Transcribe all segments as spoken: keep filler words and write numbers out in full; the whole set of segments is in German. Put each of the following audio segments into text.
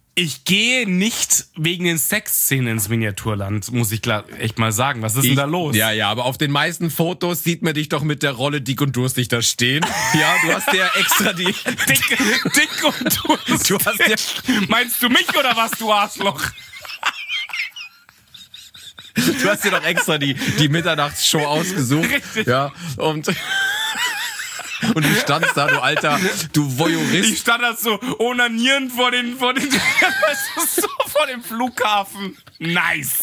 Ich gehe nicht wegen den Sexszenen ins Miniaturland, muss ich klar echt mal sagen. Was ist denn Ich, da los? Ja, ja, aber auf den meisten Fotos sieht man dich doch mit der Rolle dick und durstig da stehen. Ja, du hast ja extra die... Dick, dick und durstig. Du hast ja, Meinst du mich oder was, du Arschloch? du hast dir doch extra die, die Mitternachtsshow ausgesucht. Richtig. Ja, und... Und du standst da, du alter, du Voyeurist. Ich stand da so onanierend vor den, vor den, so vor dem Flughafen. Nice.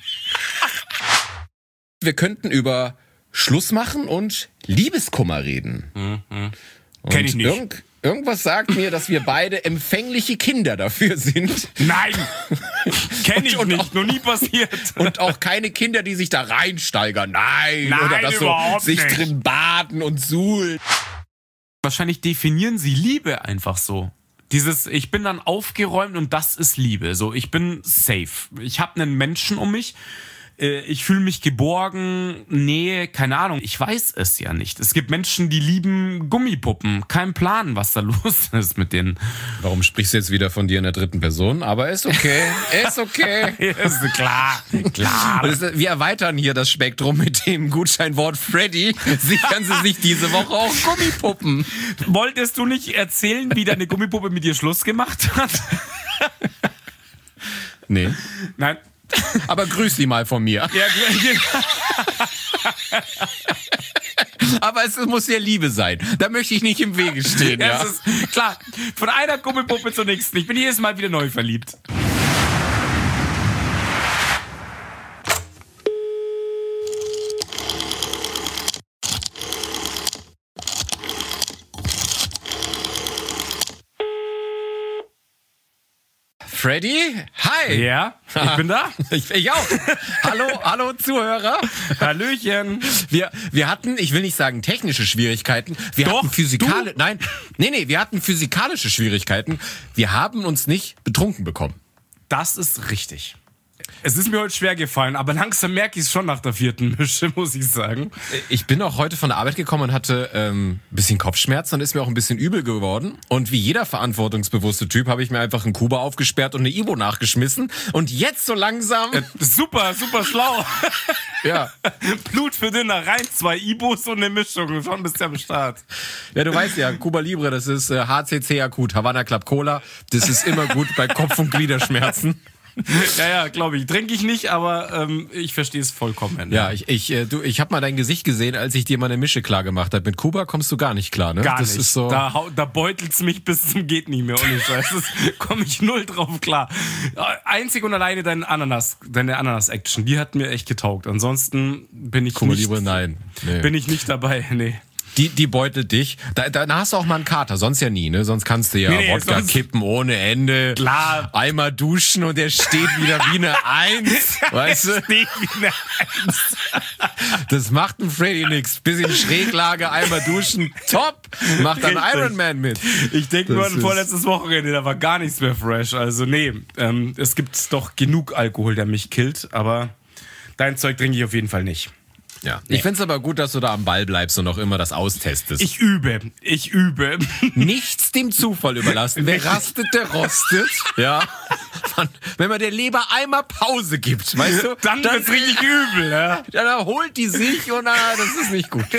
Wir könnten über Schluss machen und Liebeskummer reden. Mhm. Und Kenn ich nicht. Irgend, irgendwas sagt mir, dass wir beide empfängliche Kinder dafür sind. Nein. Kenn ich Und- und nicht. auch- Noch nie passiert. Und auch keine Kinder, die sich da reinsteigern. Nein. Nein, oder das so überhaupt sich nicht. drin baden und suhlen. Wahrscheinlich definieren sie Liebe einfach so. Dieses, ich bin dann aufgeräumt und das ist Liebe. So, ich bin safe. Ich habe einen Menschen um mich. äh, Ich fühle mich geborgen, Nähe, keine Ahnung. Ich weiß es ja nicht. Es gibt Menschen, die lieben Gummipuppen. Kein Plan, was da los ist mit denen. Warum sprichst du jetzt wieder von dir in der dritten Person? Aber ist okay. Ist okay. Ist klar, klar. Das ist- Wir erweitern hier das Spektrum mit dem Gutscheinwort Freddy. Sichern Sie sich diese Woche auch Gummipuppen. Wolltest du nicht erzählen, wie deine Gummipuppe mit dir Schluss gemacht hat? Nee. Nein. Aber grüß sie mal von mir. Ja, Aber es muss ja Liebe sein. Da möchte ich nicht im Wege stehen. ja, Ja. es ist klar. Von einer Gummipuppe zur nächsten. Ich bin jedes Mal wieder neu verliebt. Freddy? Hi. Ja, ich bin da. Ich, ich auch. Hallo, hallo Zuhörer. Hallöchen. Wir, wir hatten, ich will nicht sagen technische Schwierigkeiten, wir Doch, hatten physikalische, du? nein, nee, nee, wir hatten physikalische Schwierigkeiten. Wir haben uns nicht betrunken bekommen. Das ist richtig. Es ist mir heute schwer gefallen, aber langsam merke ich es schon nach der vierten Mische, muss ich sagen. Ich bin auch heute von der Arbeit gekommen und hatte ähm, ein bisschen Kopfschmerzen und ist mir auch ein bisschen übel geworden. Und wie jeder verantwortungsbewusste Typ habe ich mir einfach einen Kuba aufgesperrt und eine Ibo nachgeschmissen. Und jetzt so langsam... Äh, super, super schlau. ja. Blut für Dinner, rein zwei Ibos und eine Mischung. Schon bist du am Start. ja, du weißt ja, Cuba Libre, das ist äh, H C C akut, Havana Club Cola. Das ist immer gut bei Kopf- und Gliederschmerzen. Ja, ja, glaube ich. Trinke ich nicht, aber ähm, ich verstehe es vollkommen. Ja, ich, ich, äh, du, ich habe mal dein Gesicht gesehen, als ich dir mal eine Mische klar gemacht habe. Mit Kuba kommst du gar nicht klar, ne? Gar das nicht. Ist so Da, hau- da beutelt's mich bis zum geht nicht mehr. Ohne Scheiß. Das komme ich null drauf klar. Einzig und alleine deine Ananas, deine Ananas-Action, die hat mir echt getaugt. Ansonsten bin ich Cuba nicht, Libre, nein. Nee. bin ich nicht dabei. Nee. Die, die beutelt dich. Da, da hast du auch mal einen Kater, sonst ja nie, ne? Sonst kannst du ja Nee, nee, Wodka sonst- kippen ohne Ende. Klar. Einmal duschen und der steht wieder wie eine Eins. Weißt du? Steht wie eine Eins. Das macht ein Freddy nix. Bisschen Schräglage, einmal duschen, top. Macht dann Richtig. Ironman mit. Ich denke nur Das an ist- vorletztes Wochenende, da war gar nichts mehr fresh. Also nee, ähm, es gibt doch genug Alkohol, der mich killt, aber dein Zeug trinke ich auf jeden Fall nicht. Ja. Ich find's aber gut, dass du da am Ball bleibst und auch immer das austestest. Ich übe, ich übe. Nichts dem Zufall überlassen. Wer rastet, der rostet. Ja. Man, wenn man der Leber einmal Pause gibt, weißt du, Dann, wird's richtig übel, ja? dann erholt die sich und ah, das ist nicht gut.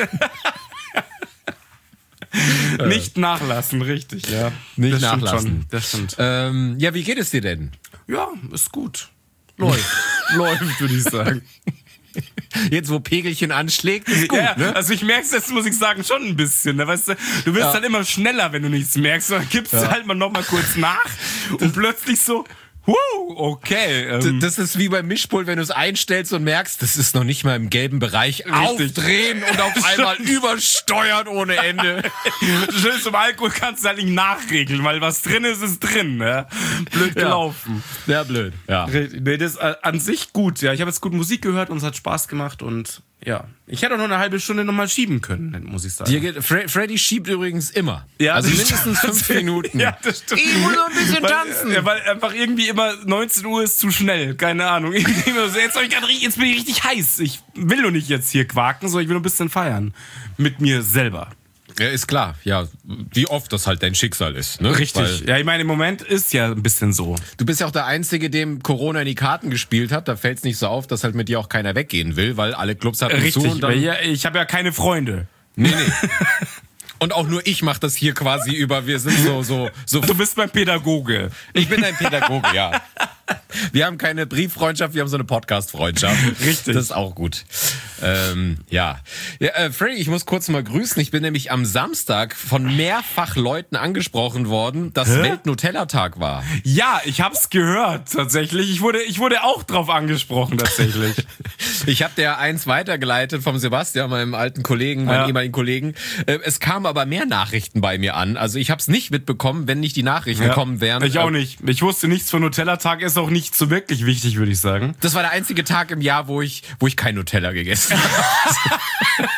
Nicht nachlassen, richtig, ja. Nicht das stimmt nachlassen. Schon, das stimmt. Ähm, ja, wie geht es dir denn? Ja, ist gut. Läuft. Läuft, würde ich sagen. Jetzt, wo Pegelchen anschlägt, ist gut, Ja, ne? also ich merk's jetzt, muss ich sagen, schon ein bisschen. Ne? Weißt du, du wirst Ja. halt immer schneller, wenn du nichts merkst. Dann gibst du halt mal noch mal kurz nach und plötzlich so, wow, okay. Ähm, Das ist wie beim Mischpult, wenn du es einstellst und merkst, das ist noch nicht mal im gelben Bereich. Aufdrehen und auf einmal übersteuert ohne Ende. Schön zum Alkohol kannst du halt nicht nachregeln, weil was drin ist, ist drin. Ne? Blöd gelaufen. Ja, blöd. Ja. Richtig. Nee, das ist äh, an sich gut. Ja, ich habe jetzt gut Musik gehört und es hat Spaß gemacht und ja, ich hätte auch noch eine halbe Stunde noch mal schieben können, muss ich sagen. Dir geht, Fre Freddy schiebt übrigens immer. Ja, also das mindestens stimmt. fünf Minuten. Ja, das stimmt. Ich muss noch ein bisschen weil, tanzen. Ja, weil einfach irgendwie immer neunzehn Uhr ist zu schnell. Keine Ahnung. Irgendwie immer so, jetzt, hab ich grad, richtig- jetzt bin ich richtig heiß. Ich will nur nicht jetzt hier quaken, sondern ich will nur ein bisschen feiern. Mit mir selber. Ja, ist klar. Ja, wie oft das halt dein Schicksal ist. Ne? Richtig. Weil ja, ich meine, im Moment ist ja ein bisschen so. du bist ja auch der Einzige, dem Corona in die Karten gespielt hat. Da fällt es nicht so auf, dass halt mit dir auch keiner weggehen will, weil alle Clubs hatten Richtig, zu. Und dann, weil ja, ich habe ja keine Freunde. nee, nee. Und auch nur ich mache das hier quasi über, wir sind so, so, so. Du bist mein Pädagoge. Ich bin ein Pädagoge, ja. Wir haben keine Brieffreundschaft, wir haben so eine Podcast-Freundschaft. Richtig. Das ist auch gut. Ähm, ja. ja äh, Freddy, ich muss kurz mal grüßen. Ich bin nämlich am Samstag von mehrfach Leuten angesprochen worden, dass Hä? Welt-Nutella-Tag war. Ja, ich hab's gehört, tatsächlich. Ich wurde, ich wurde auch drauf angesprochen, tatsächlich. Ich habe der eins weitergeleitet vom Sebastian, meinem alten Kollegen, meinem Ja. ehemaligen Kollegen. Äh, es kamen aber mehr Nachrichten bei mir an. Also ich habe es nicht mitbekommen, wenn nicht die Nachrichten Ja, gekommen wären. Ich auch Äh, nicht. Ich wusste nichts von Nutella-Tag, ist auch nicht so wirklich wichtig, würde ich sagen. Das war der einzige Tag im Jahr, wo ich, wo ich kein Nutella gegessen habe.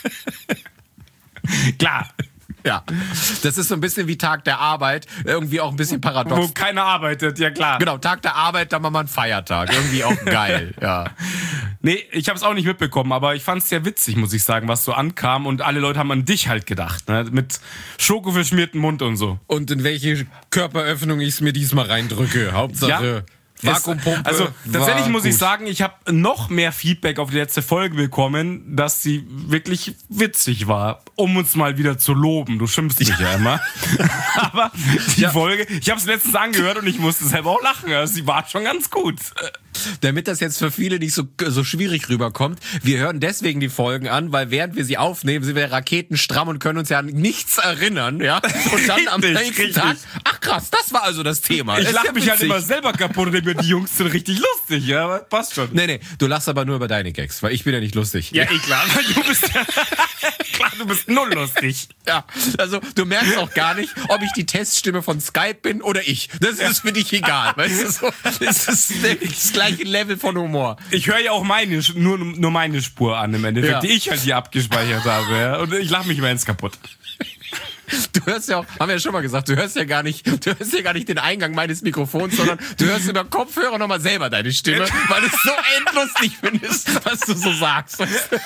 Klar. Ja, das ist so ein bisschen wie Tag der Arbeit, irgendwie auch ein bisschen Wo paradox. keiner arbeitet, ja klar. Genau, Tag der Arbeit, dann machen wir einen Feiertag. Irgendwie auch geil, ja. Nee, ich habe es auch nicht mitbekommen, aber ich fand es sehr witzig, muss ich sagen, was so ankam. Und alle Leute haben an dich halt gedacht, ne? Mit schokoverschmierten Mund und so. Und in welche Körperöffnung ich es mir diesmal reindrücke. Hauptsache Vakuumpumpe. Also tatsächlich war muss ich gut. sagen, ich habe noch mehr Feedback auf die letzte Folge bekommen, dass sie wirklich witzig war, um uns mal wieder zu loben. Du schimpfst mich ja immer. Aber die Ja. Folge, ich habe es letztens angehört und ich musste selber auch lachen. Also, sie war schon ganz gut. Damit das jetzt für viele nicht so, so schwierig rüberkommt, wir hören deswegen die Folgen an, weil während wir sie aufnehmen, sind wir raketenstramm und können uns ja an nichts erinnern, ja. Und dann am Richtig, nächsten richtig. Tag, ach krass, das war also das Thema. Ich Ist lache ja mich halt witzig. immer selber kaputt und denke mir, die Jungs sind richtig lustig, ja, aber passt schon. Nee, nee, du lachst aber nur über deine Gags, weil ich bin ja nicht lustig. Ja, eh klar, weil du bist ja, klar, du bist null lustig. Ja, also du merkst auch gar nicht, ob ich die Teststimme von Skype bin oder ich. Das ist für dich egal, weißt du, so, das ist das gleiche Level von Humor. Ich höre ja auch meine, nur, nur meine Spur an im Endeffekt, Ja. die ich halt hier abgespeichert habe, ja, und ich lache mich immer ins kaputt. Du hörst ja auch, haben wir ja schon mal gesagt, du hörst ja gar nicht, du hörst ja gar nicht den Eingang meines Mikrofons, sondern du hörst über Kopfhörer nochmal selber deine Stimme, weil du es so endlustig findest, was du so sagst.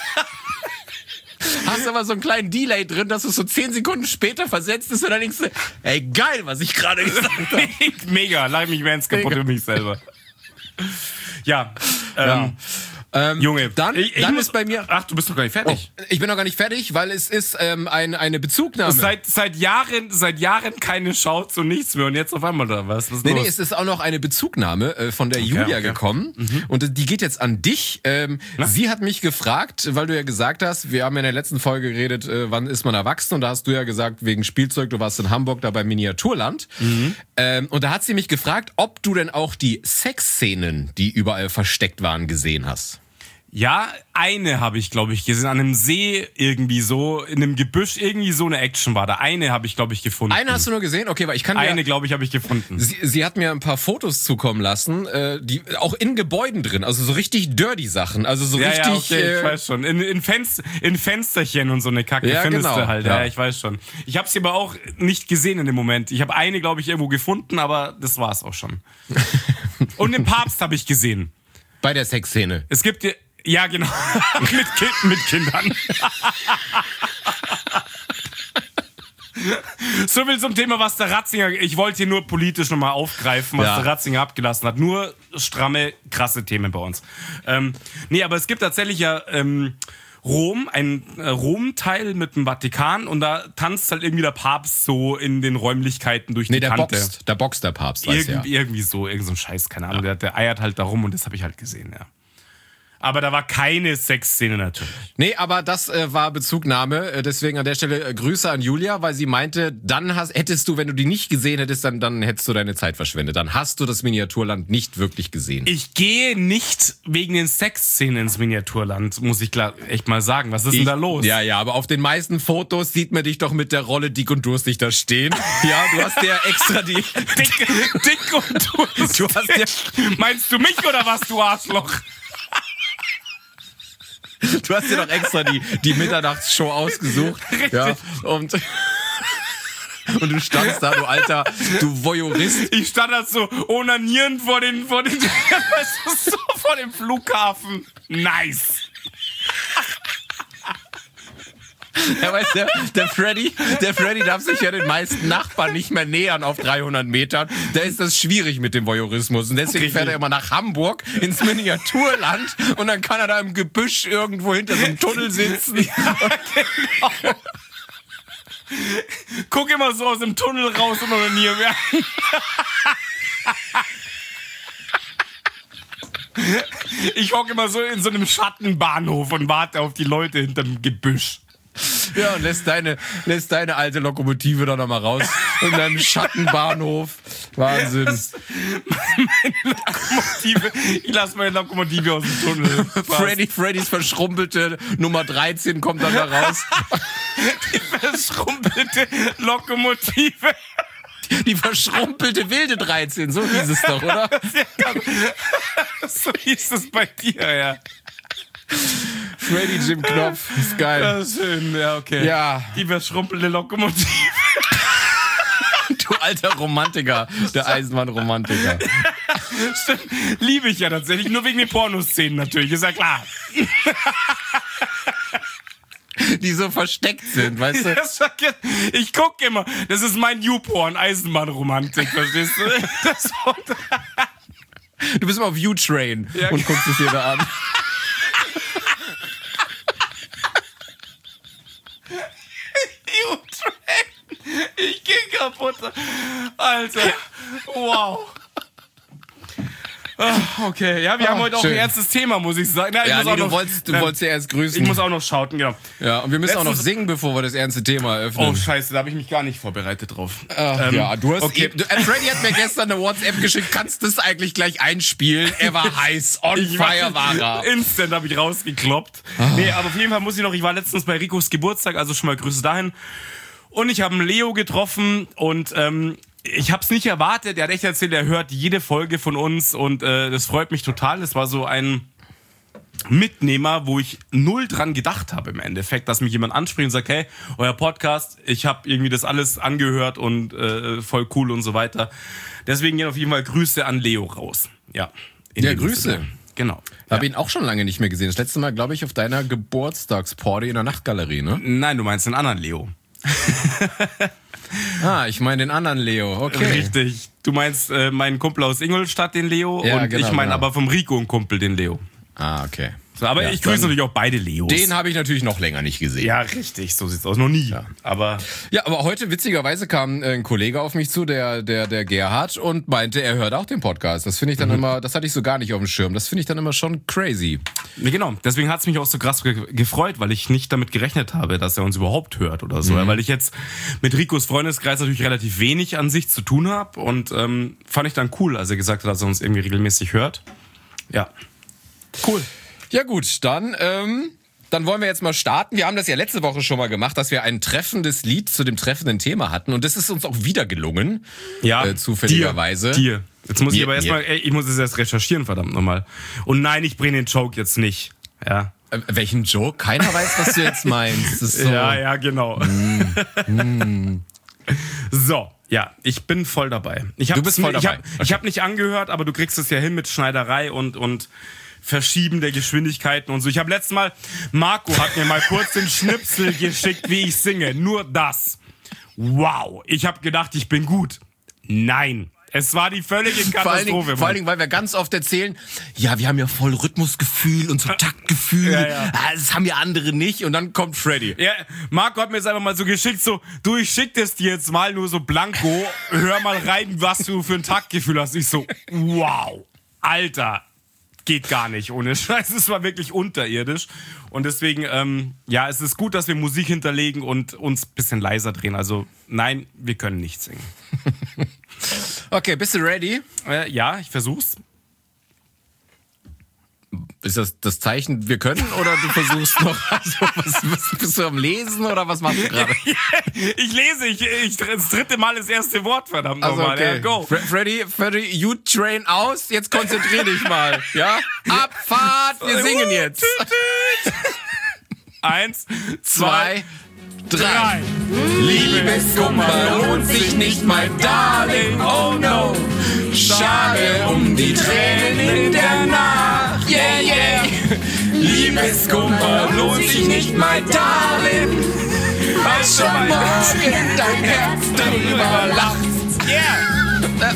Hast aber so einen kleinen Delay drin, dass du so zehn Sekunden später versetzt ist und dann denkst du, ey geil, was ich gerade gesagt habe. Mega, lache mich mehr ins kaputt Mega. über mich selber. Ja, ähm, Ja. Ähm, Junge, dann, ich, ich dann muss, ist bei mir. Ach, du bist noch gar nicht fertig. Oh, ich bin noch gar nicht fertig, weil es ist ähm, ein, eine Bezugnahme. Seit, seit Jahren, seit Jahren keine Shouts und nichts mehr und jetzt auf einmal da was. was ist Nee, los? nee, es ist auch noch eine Bezugnahme äh, von der Julia okay. gekommen. Und die geht jetzt an dich. Ähm, sie hat mich gefragt, weil du ja gesagt hast, wir haben ja in der letzten Folge geredet, äh, wann ist man erwachsen? Und da hast du ja gesagt, wegen Spielzeug, du warst in Hamburg da beim Miniaturland. Ähm, und da hat sie mich gefragt, ob du denn auch die Sexszenen, die überall versteckt waren, gesehen hast. Ja, eine habe ich, glaube ich, gesehen. An einem See irgendwie so, in einem Gebüsch, irgendwie so eine Action war da. Eine habe ich, glaube ich, gefunden. Eine hast du nur gesehen? Okay, weil ich kann dir... Eine, glaube ich, habe ich gefunden. Sie, sie hat mir ein paar Fotos zukommen lassen, äh, die auch in Gebäuden drin, also so richtig dirty Sachen, also so Ja, richtig. ja, okay, äh, ich weiß schon. In, in, Fenst, in Fensterchen und so eine Kacke Ja, findest genau, du halt. ja. Ja. ich weiß schon. Ich habe sie aber auch nicht gesehen in dem Moment. Ich habe eine, glaube ich, irgendwo gefunden, aber das war's auch schon. Und den Papst habe ich gesehen. bei der Sexszene. Es gibt ja, ja genau, mit, kind, mit Kindern. So viel zum Thema, was der Ratzinger, ich wollte hier nur politisch nochmal aufgreifen, was Ja. der Ratzinger abgelassen hat. Nur stramme, krasse Themen bei uns. Ähm, nee, aber es gibt tatsächlich ja ähm, Rom, ein äh, Rom-Teil mit dem Vatikan und da tanzt halt irgendwie der Papst so in den Räumlichkeiten durch Nee, die der Kante. boxt, der boxt der Papst, weiß Irgend, ja. Irgendwie so, irgend so ein Scheiß, keine Ahnung. Der, der eiert halt da rum und das habe ich halt gesehen, ja. Aber da war keine Sexszene natürlich. Nee, aber das äh, war Bezugnahme, äh, deswegen an der Stelle äh, Grüße an Julia, weil sie meinte, dann hast, hättest du, wenn du die nicht gesehen hättest, dann, dann hättest du deine Zeit verschwendet. Dann hast du das Miniaturland nicht wirklich gesehen. Ich gehe nicht wegen den Sexszenen ins Miniaturland, muss ich klar echt mal sagen. Was ist denn da los? Ja, ja, aber auf den meisten Fotos sieht man dich doch mit der Rolle dick und durstig da stehen. Ja, du hast ja extra die... Dick, dick und durstig. Du hast ja- Meinst du mich oder was, du Arschloch? Du hast dir doch extra die, die Mitternachtsshow ausgesucht. Richtig. Ja, und, und du standst da, du alter, du Voyeurist. Ich stand da so onanierend vor den, vor den, weißt du, so vor dem Flughafen. Nice. Ja, weißt du, der Freddy, der Freddy darf sich ja den meisten Nachbarn nicht mehr nähern auf dreihundert Metern. Da ist das schwierig mit dem Voyeurismus. Und deswegen Richtig. fährt er immer nach Hamburg ins Miniaturland und dann kann er da im Gebüsch irgendwo hinter so einem Tunnel sitzen. Ja, genau. Guck immer so aus dem Tunnel raus und onanieren. Ja. Ich hocke immer so in so einem Schattenbahnhof und warte auf die Leute hinterm Gebüsch. Ja, und lässt deine, lässt deine alte Lokomotive dann nochmal raus in deinem Schattenbahnhof. Wahnsinn. Das, meine Lokomotive, ich lasse meine Lokomotive aus dem Tunnel. Freddy, Freddys verschrumpelte Nummer dreizehn kommt dann da raus. Die verschrumpelte Lokomotive. Die verschrumpelte wilde dreizehn, so hieß es doch, oder? So hieß es bei dir, ja. Freddy Jim Knopf, ist geil. Das ist schön, ja, okay. Ja. Die verschrumpelte Lokomotive. Du alter Romantiker, der Eisenbahnromantiker. Stimmt, liebe ich ja tatsächlich, nur wegen den Pornoszenen natürlich, ist ja klar. Die so versteckt sind, weißt du? Ich gucke immer, das ist mein Newporn, Eisenbahnromantik, verstehst du? Das du bist immer auf U-Train ja, und guckst es dir da an. U-Train, ich geh kaputt. Alter, wow. Okay, ja, wir Ah, haben heute auch schön. ein ernstes Thema, muss ich sagen. Na, ich Ja, muss nee, auch du noch, wolltest, du ähm, wolltest ja erst grüßen. Ich muss auch noch schauten, genau. Ja, und wir müssen auch noch Letztens- singen, bevor wir das ernste Thema eröffnen. Oh, scheiße, da habe ich mich gar nicht vorbereitet drauf. Ach, Ähm, ja, du hast okay. eben, äh, Freddy hat mir gestern eine WhatsApp geschickt, kannst du das eigentlich gleich einspielen? Er war heiß, on Ich fire war er. Instant habe ich rausgekloppt. Nee, aber auf jeden Fall muss ich noch, ich war letztens bei Ricos Geburtstag, also schon mal Grüße dahin. Und ich habe einen Leo getroffen und ähm, ich habe es nicht erwartet. Er hat echt erzählt, er hört jede Folge von uns und äh, das freut mich total. Das war so ein Mitnehmer, wo ich null dran gedacht habe im Endeffekt, dass mich jemand anspricht und sagt, hey, euer Podcast, ich habe irgendwie das alles angehört und äh, voll cool und so weiter. Deswegen gehen auf jeden Fall Grüße an Leo raus. Ja, in Ja, dem Grüße. Sinne. Genau. Habe ihn auch schon lange nicht mehr gesehen. Das letzte Mal, glaube ich, auf deiner Geburtstagsparty in der Nachtgalerie, ne? Nein, du meinst den anderen Leo. Ah, ich meine den anderen Leo, okay. Richtig. Du meinst äh, meinen Kumpel aus Ingolstadt, den Leo, Ja, und genau, ich meine genau. aber vom Rico einen Kumpel, den Leo. Ah, okay. So, aber Ja, ich grüße dann- natürlich auch beide Leos. Den habe ich natürlich noch länger nicht gesehen. Ja, richtig, so sieht's aus. Noch nie. Aber Ja, aber heute witzigerweise kam äh, ein Kollege auf mich zu, der der der Gerhard, und meinte, er hört auch den Podcast. Das finde ich dann immer, das hatte ich so gar nicht auf dem Schirm. Das finde ich dann immer schon crazy. nee, genau, deswegen hat's mich auch so krass ge gefreut, weil ich nicht damit gerechnet habe, dass er uns überhaupt hört oder so. Mhm. Weil ich jetzt mit Ricos Freundeskreis natürlich relativ wenig an sich zu tun habe und ähm, fand ich dann cool, als er gesagt hat, dass er uns irgendwie regelmäßig hört. Ja. Cool. Ja gut, dann ähm, dann wollen wir jetzt mal starten. Wir haben das ja letzte Woche schon mal gemacht, dass wir ein treffendes Lied zu dem treffenden Thema hatten, und das ist uns auch wieder gelungen. Ja, äh, zufälligerweise. Dir, dir. Jetzt muss ich Mir- aber erstmal, mir. ey, ich muss es erst recherchieren, verdammt nochmal. Und nein, ich bringe den Joke jetzt nicht. Ja. Äh, welchen Joke? Keiner weiß, was du jetzt meinst. Das ist so. Ja, ja, genau. Mm. So, ja, ich bin voll dabei. Ich Du bist voll Ich dabei. habe ich hab nicht angehört, aber du kriegst es ja hin mit Schneiderei und, und Verschieben der Geschwindigkeiten und so. Ich habe letztes Mal, Marco hat mir mal kurz den Schnipsel geschickt, wie ich singe. Nur das. Wow, ich habe gedacht, ich bin gut. Nein. Es war die völlige Vor allen, Dingen, Katastrophe. vor allen Dingen, weil wir ganz oft erzählen, ja, wir haben ja voll Rhythmusgefühl und so Taktgefühl. Ja, ja. Ah, das haben ja andere nicht. Und dann kommt Freddy. Ja, Marco hat mir jetzt einfach mal so geschickt, so, du, ich schick das dir jetzt mal nur so blanko, hör mal rein, was du für ein Taktgefühl hast. Ich so, wow, Alter, geht gar nicht ohne Scheiß, es war wirklich unterirdisch. Und deswegen, ähm, ja, es ist gut, dass wir Musik hinterlegen und uns ein bisschen leiser drehen. Also, nein, wir können nicht singen. Okay, bist du ready? Äh, ja, ich versuch's. Ist das das Zeichen, wir können, oder du versuchst noch, also, was, was, bist du am Lesen oder was machst du gerade? Ich lese, ich, ich, das dritte Mal das erste Wort, verdammt Also, nochmal. okay. Ja, go. Fre- Freddy, Freddy, you train aus, jetzt konzentrier dich mal, ja? Abfahrt, wir singen jetzt. Eins, Zwei, zwei, drei. drei. Liebeskummer lohnt sich nicht, mein Darling, oh no. Schade um die Tränen in der Nacht, yeah, yeah. Liebeskummer lohnt sich nicht, mein Darling. was schon morgen dein Herz darüber lacht. Yeah!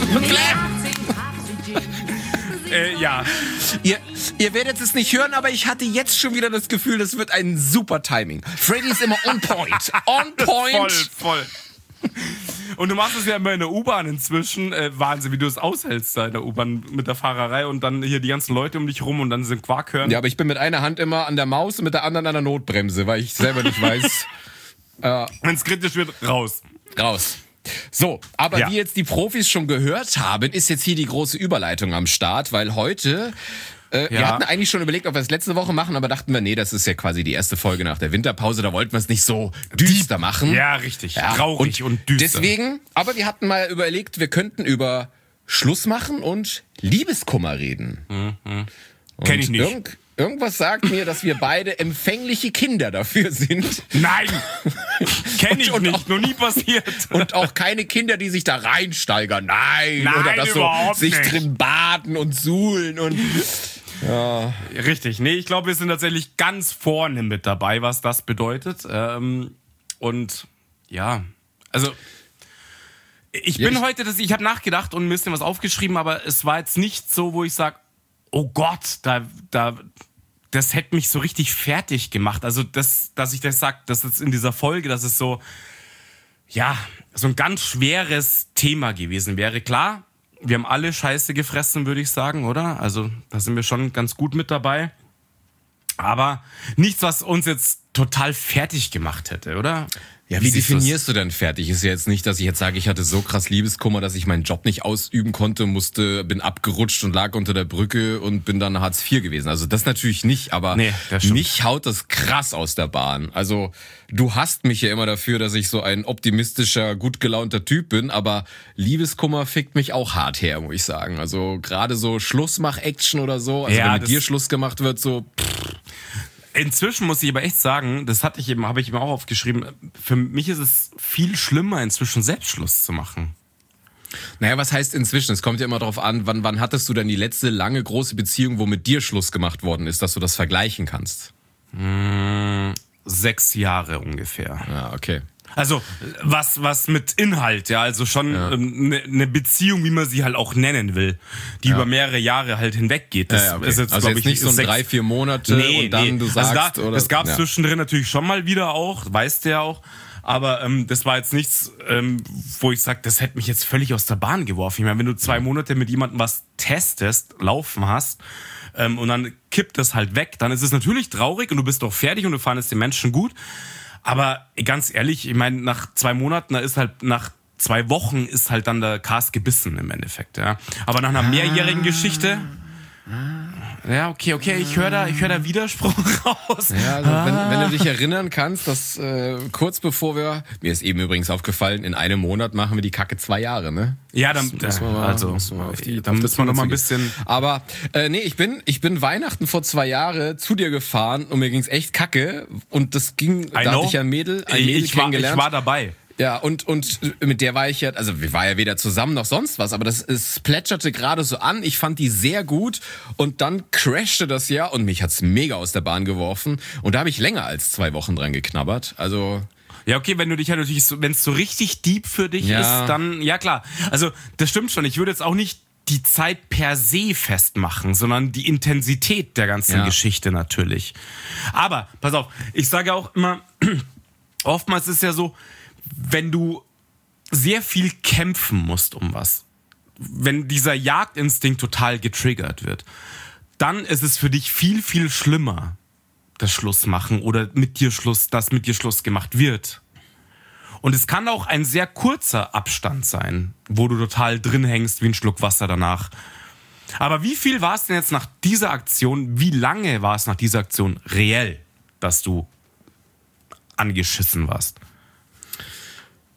Äh, ja. Ihr, ihr werdet es nicht hören, aber ich hatte jetzt schon wieder das Gefühl, das wird ein super Timing. Freddy ist immer on point. On point. Voll, voll. Und du machst es ja immer in der U-Bahn inzwischen. Äh, Wahnsinn, wie du es aushältst da in der U-Bahn mit der Fahrerei und dann hier die ganzen Leute um dich rum und dann sind Quark hören. Ja, aber ich bin mit einer Hand immer an der Maus und mit der anderen an der Notbremse, weil ich selber nicht weiß. äh, Wenn es kritisch wird, raus. Raus. So, aber Ja. wie jetzt die Profis schon gehört haben, ist jetzt hier die große Überleitung am Start, weil heute, äh, wir Ja. hatten eigentlich schon überlegt, ob wir es letzte Woche machen, aber dachten wir, nee, das ist ja quasi die erste Folge nach der Winterpause, da wollten wir es nicht so düster machen. Ja, richtig. Traurig und, düster. Deswegen, aber wir hatten mal überlegt, wir könnten über Schluss machen und Liebeskummer reden. Mhm. Kenn ich Und nicht. Irgend, irgendwas sagt mir, dass wir beide empfängliche Kinder dafür sind. Nein! Kenn ich Und- und nicht, auch- noch nie passiert. Und auch keine Kinder, die sich da reinsteigern. Nein, Nein, oder das so überhaupt sich nicht. drin baden und suhlen und Richtig, nee, ich glaube, wir sind tatsächlich ganz vorne mit dabei, was das bedeutet. Ähm, und ja, also ich Ja, bin ich- heute, das, ich habe nachgedacht und ein bisschen was aufgeschrieben, aber es war jetzt nicht so, wo ich sage, oh Gott, da, da, das hätte mich so richtig fertig gemacht. Also das, dass ich das sag, das ist in dieser Folge, dass es so, ja, so ein ganz schweres Thema gewesen wäre. Klar, wir haben alle Scheiße gefressen, würde ich sagen, oder? Also da sind wir schon ganz gut mit dabei. Aber nichts, was uns jetzt total fertig gemacht hätte, oder? ja, wie siehst du's? definierst du denn fertig? Ist ja jetzt nicht, dass ich jetzt sage, ich hatte so krass Liebeskummer, dass ich meinen Job nicht ausüben konnte, musste, bin abgerutscht und lag unter der Brücke und bin dann Hartz vier gewesen. Also das natürlich nicht, aber Nee, das stimmt. mich haut das krass aus der Bahn. Also du hasst mich ja immer dafür, dass ich so ein optimistischer, gut gelaunter Typ bin, aber Liebeskummer fickt mich auch hart her, muss ich sagen. Also gerade so Schlussmach-Action oder so, also Ja, wenn mit das- dir Schluss gemacht wird, so Inzwischen muss ich aber echt sagen, das hatte ich eben, habe ich eben auch aufgeschrieben, für mich ist es viel schlimmer, inzwischen Selbstschluss zu machen. Naja, was heißt inzwischen? Es kommt ja immer darauf an, wann, wann hattest du denn die letzte lange große Beziehung, wo mit dir Schluss gemacht worden ist, dass du das vergleichen kannst? Sechs Jahre ungefähr. Ja, okay. Also was was mit Inhalt, ja, also schon eine ne ne Beziehung, wie man sie halt auch nennen will, die über mehrere Jahre halt hinweggeht. Das Ja, ja, okay. ist jetzt, also glaub jetzt ich, nicht so ein sechs- drei, vier Monate Nee, und dann nee. du sagst, also da, oder? das gab es Ja. zwischendrin natürlich schon mal wieder auch, weißt du ja auch. Aber ähm, das war jetzt nichts, ähm, wo ich sage, das hätte mich jetzt völlig aus der Bahn geworfen. Ich meine, wenn du zwei Monate mit jemandem was testest, laufen hast, ähm, und dann kippt das halt weg, dann ist es natürlich traurig und du bist doch fertig und du fandest den Menschen gut. Aber ganz ehrlich, ich meine, nach zwei Monaten, da ist halt nach zwei Wochen ist halt dann der Cast gebissen im Endeffekt, ja. Aber nach einer mehrjährigen Geschichte, ja, okay, okay, ich höre da, ich höre da Widerspruch raus. Ja, also wenn, wenn du dich erinnern kannst, dass äh, kurz bevor wir, mir ist eben übrigens aufgefallen, in einem Monat machen wir die Kacke zwei Jahre, ne? Ja, dann, Das müssen wir mal- also, müssen wir auf die- dann auf die müssen wir noch mal ein Zunge bisschen. Aber äh, nee, ich bin ich bin Weihnachten vor zwei Jahren zu dir gefahren und mir ging's echt kacke und das ging, da hatte ich ein Mädel, ein Mädel ich, war, ich kennengelernt. war dabei. Ja, und, und mit der war ich ja, also wir waren ja weder zusammen noch sonst was, aber das es plätscherte gerade so an. Ich fand die sehr gut und dann crashte das ja und mich hat's mega aus der Bahn geworfen. Und da habe ich länger als zwei Wochen dran geknabbert. Also Ja, okay, wenn du dich halt natürlich so, wenn es so richtig deep für dich Ja. ist, dann, ja klar. Also, das stimmt schon. Ich würde jetzt auch nicht die Zeit per se festmachen, sondern die Intensität der ganzen Ja. Geschichte natürlich. Aber, pass auf, ich sage auch immer, oftmals ist ja so, wenn du sehr viel kämpfen musst um was, wenn dieser Jagdinstinkt total getriggert wird, dann ist es für dich viel, viel schlimmer, das Schluss machen oder mit dir Schluss, dass mit dir Schluss gemacht wird. Und es kann auch ein sehr kurzer Abstand sein, wo du total drin hängst wie ein Schluck Wasser danach. Aber wie viel war es denn jetzt nach dieser Aktion, wie lange war es nach dieser Aktion reell, dass du angeschissen warst?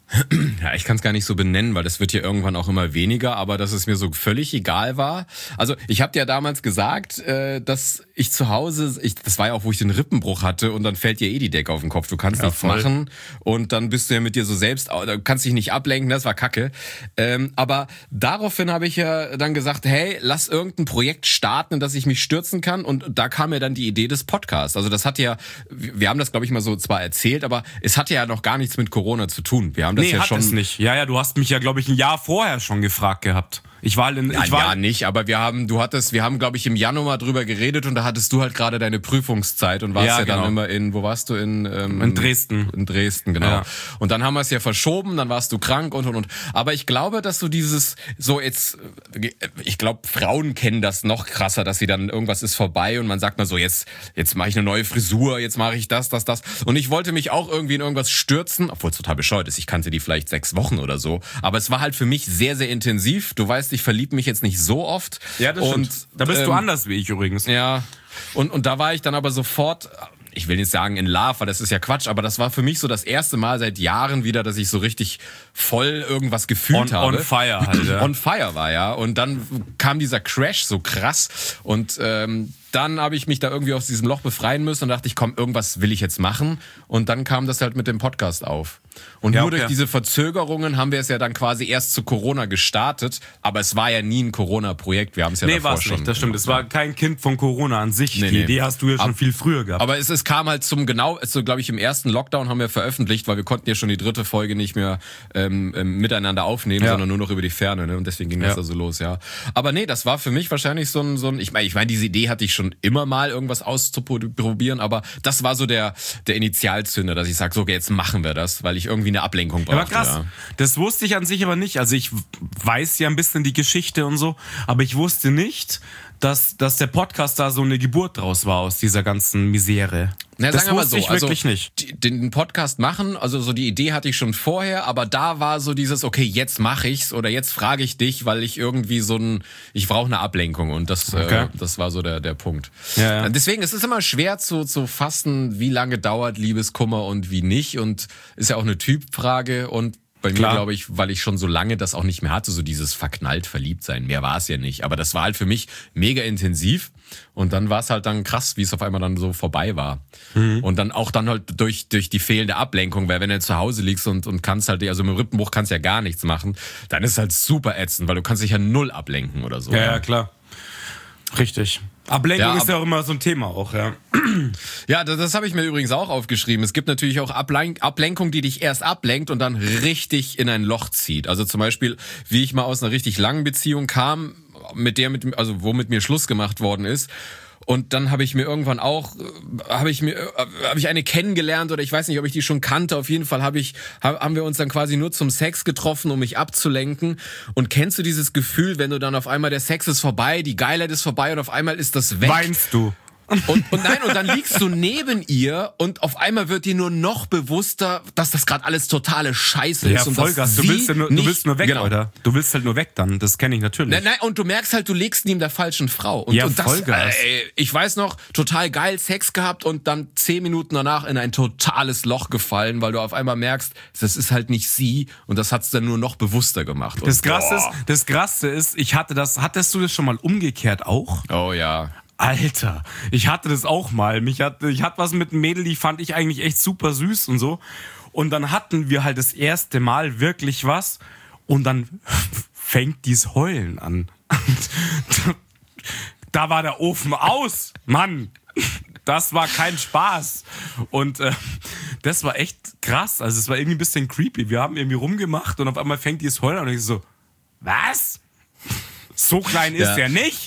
Ja, ich kann es gar nicht so benennen, weil das wird ja irgendwann auch immer weniger, aber dass es mir so völlig egal war. Also ich habe dir ja damals gesagt, äh, dass ich zu Hause, ich, das war ja auch, wo ich den Rippenbruch hatte und dann fällt dir eh die Decke auf den Kopf. Du kannst ja, nichts voll. machen und dann bist du ja mit dir so selbst, du kannst dich nicht ablenken, das war kacke. Ähm, aber daraufhin habe ich ja dann gesagt, hey, lass irgendein Projekt starten, in das ich mich stürzen kann, und da kam mir dann die Idee des Podcasts. Also das hat ja, wir haben das glaube ich mal so zwar erzählt, aber es hatte ja noch gar nichts mit Corona zu tun. Wir haben das Nee, ja hat schon es nicht. Ja, ja, du hast mich ja, glaube ich, ein Jahr vorher schon gefragt gehabt. Ich war in, Ja, ich war ja, nicht, aber wir haben, du hattest, wir haben, glaube ich, im Januar drüber geredet und da hattest du halt gerade deine Prüfungszeit und warst ja, Ja, dann genau. immer in, wo warst du? In, ähm, in Dresden. In Dresden, genau. Ja. Und dann haben wir es ja verschoben, dann warst du krank und und und. Aber ich glaube, dass du dieses, so jetzt, ich glaube, Frauen kennen das noch krasser, dass sie dann, irgendwas ist vorbei und man sagt mal so, jetzt, jetzt mache ich eine neue Frisur, jetzt mache ich das, das, das. Und ich wollte mich auch irgendwie in irgendwas stürzen, obwohl es total bescheuert ist. Ich kannte die vielleicht sechs Wochen oder so. Aber es war halt für mich sehr, sehr intensiv. Du weißt, ich verliebe mich jetzt nicht so oft. Ja, das und, stimmt. Da bist ähm, du anders wie ich übrigens. Ja, und, und da war ich dann aber sofort, ich will nicht sagen in Love, weil das ist ja Quatsch, aber das war für mich so das erste Mal seit Jahren wieder, dass ich so richtig voll irgendwas gefühlt On, habe. on fire halt, ja. On fire war, ja. Und dann kam dieser Crash so krass und ähm, dann habe ich mich da irgendwie aus diesem Loch befreien müssen und dachte ich, komm, irgendwas will ich jetzt machen. Und dann kam das halt mit dem Podcast auf. Und Ja, nur okay. durch diese Verzögerungen haben wir es ja dann quasi erst zu Corona gestartet. Aber es war ja nie ein Corona-Projekt. Wir haben es ja Nee, davor war es schon. nicht, das stimmt. Es war kein Kind von Corona an sich. Nee, Die nee. Idee hast du ja schon Ab- viel früher gehabt. Aber es, es kam halt zum genau, so glaube ich im ersten Lockdown haben wir veröffentlicht, weil wir konnten ja schon die dritte Folge nicht mehr ähm, ähm, miteinander aufnehmen, Ja. sondern nur noch über die Ferne, ne? Und deswegen ging das Ja. da so los, ja. Aber nee, das war für mich wahrscheinlich so ein, so ein ich meine, ich meine, diese Idee hatte ich schon immer mal, irgendwas auszuprobieren, aber das war so der der Initialzünder, dass ich sage, so okay, jetzt machen wir das, weil ich irgendwie eine Ablenkung brauchte. Ja, aber krass. Ja. Das wusste ich an sich aber nicht. Also ich weiß ja ein bisschen die Geschichte und so, aber ich wusste nicht, dass, dass der Podcast da so eine Geburt draus war aus dieser ganzen Misere. Na, das sagen wir mal wusste so, ich also wirklich nicht. die- den Podcast machen, also so die Idee hatte ich schon vorher, aber da war so dieses, okay, jetzt mache ich's oder jetzt frage ich dich, weil ich irgendwie so ein, ich brauche eine Ablenkung und das, Okay. äh, das war so der der Punkt. Ja, ja. Deswegen es ist immer schwer zu zu fassen, wie lange dauert Liebeskummer und wie nicht, und ist ja auch eine Typfrage. Und bei mir Klar. glaube ich, weil ich schon so lange das auch nicht mehr hatte, so dieses verknallt verliebt sein, mehr war es ja nicht, aber das war halt für mich mega intensiv. Und dann war es halt dann krass, wie es auf einmal dann so vorbei war. Mhm. Und dann auch dann halt durch durch die fehlende Ablenkung, weil wenn du zu Hause liegst und und kannst halt, also mit dem Rippenbruch kannst ja gar nichts machen, dann ist es halt super ätzend, weil du kannst dich ja null ablenken oder so. Ja, ja, klar. Richtig. Ablenkung Ja, ist ja auch immer so ein Thema auch, ja. Ja, das, das habe ich mir übrigens auch aufgeschrieben. Es gibt natürlich auch Ablen Ablenkung, die dich erst ablenkt und dann richtig in ein Loch zieht. Also zum Beispiel, wie ich mal aus einer richtig langen Beziehung kam, mit der, mit, also wo mit mir Schluss gemacht worden ist. Und dann habe ich mir irgendwann auch, äh, habe ich mir, äh, habe ich eine kennengelernt oder ich weiß nicht, ob ich die schon kannte. Auf jeden Fall habe ich, hab, haben wir uns dann quasi nur zum Sex getroffen, um mich abzulenken. Und kennst du dieses Gefühl, wenn du dann auf einmal der Sex ist vorbei, die Geilheit ist vorbei und auf einmal ist das weg? Weinst du? Und, und nein, und dann liegst du neben ihr und auf einmal wird dir nur noch bewusster, dass das gerade alles totale Scheiße ist. Ja, und Vollgas. dass Du willst, sie ja nur, du nicht- willst nur weg, genau. oder? Du willst halt nur weg dann. Das kenne ich natürlich. Nein, nein, und du merkst halt, du legst neben der falschen Frau. Und, Ja, und das, Vollgas. äh, ich weiß noch, total geil Sex gehabt und dann zehn Minuten danach in ein totales Loch gefallen, weil du auf einmal merkst, das ist halt nicht sie, und das hat's dann nur noch bewusster gemacht. Und Das Krasse ist, boah. das Krasse ist, ich hatte das, hattest du das schon mal umgekehrt auch? Oh ja. Alter, ich hatte das auch mal. Mich hatte, ich hatte was mit einem Mädel, die fand ich eigentlich echt super süß und so. Und dann hatten wir halt das erste Mal wirklich was und dann fängt dies Heulen an. Da war der Ofen aus, Mann. Das war kein Spaß. Und äh, das war echt krass. Also es war irgendwie ein bisschen creepy. Wir haben irgendwie rumgemacht und auf einmal fängt dieses Heulen an und ich so, was? So klein ist Ja. der nicht.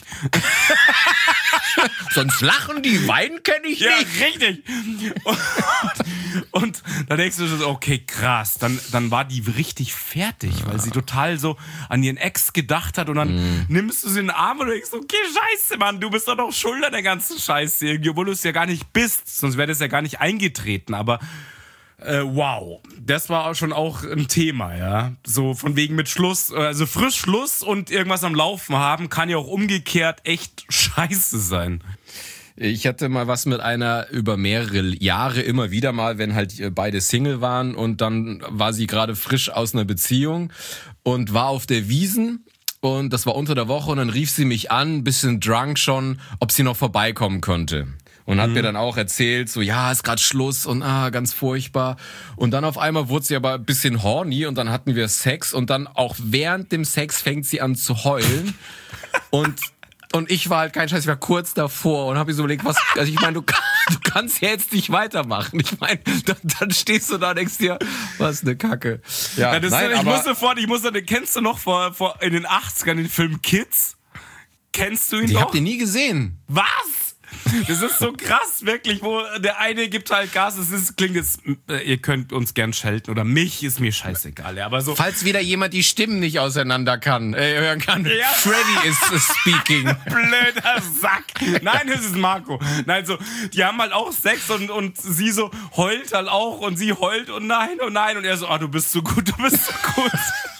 Sonst lachen die, weinen kenne ich Ja, nicht. richtig. Und, und dann denkst du so, okay, krass. Dann, dann war die richtig fertig, weil sie total so an ihren Ex gedacht hat. Und dann Mhm. nimmst du sie in den Arm und denkst, okay, scheiße, Mann, du bist doch noch schuld an der ganzen Scheiße irgendwie, obwohl du es ja gar nicht bist. Sonst wäre das ja gar nicht eingetreten. Aber äh, wow, das war auch schon auch ein Thema, ja. So von wegen mit Schluss, also frisch Schluss und irgendwas am Laufen haben, kann ja auch umgekehrt echt scheiße sein. Ich hatte mal was mit einer über mehrere Jahre immer wieder mal, wenn halt beide Single waren und dann war sie gerade frisch aus einer Beziehung und war auf der Wiesn und das war unter der Woche und dann rief sie mich an, bisschen drunk schon, ob sie noch vorbeikommen könnte. Und hat mhm. mir dann auch erzählt, so ja, ist gerade Schluss und ah, ganz furchtbar. Und dann auf einmal wurde sie aber ein bisschen horny und dann hatten wir Sex und dann auch während dem Sex fängt sie an zu heulen. und und ich war halt kein Scheiß, ich war kurz davor und habe mir so überlegt, was, also ich meine, du, du kannst ja jetzt nicht weitermachen. Ich meine, dann, dann stehst du da und denkst dir, was eine Kacke. Ja, ja das nein, ist, ich aber, muss sofort, ich muss, kennst du noch vor, vor in den achtzigern den Film Kids? Kennst du ihn ich noch? Ich hab den nie gesehen. Was? Das ist so krass, wirklich, wo der eine gibt halt Gas, es ist, klingt jetzt, ihr könnt uns gern schelten oder mich, ist mir scheißegal, aber so. Falls wieder jemand die Stimmen nicht auseinander kann, äh, hören kann, ja. Freddy ist speaking. Blöder Sack. Nein, es ist Marco. Nein, so, die haben halt auch Sex und, und sie so heult halt auch und sie heult und nein und nein und er so, ah, du bist so gut, du bist so gut.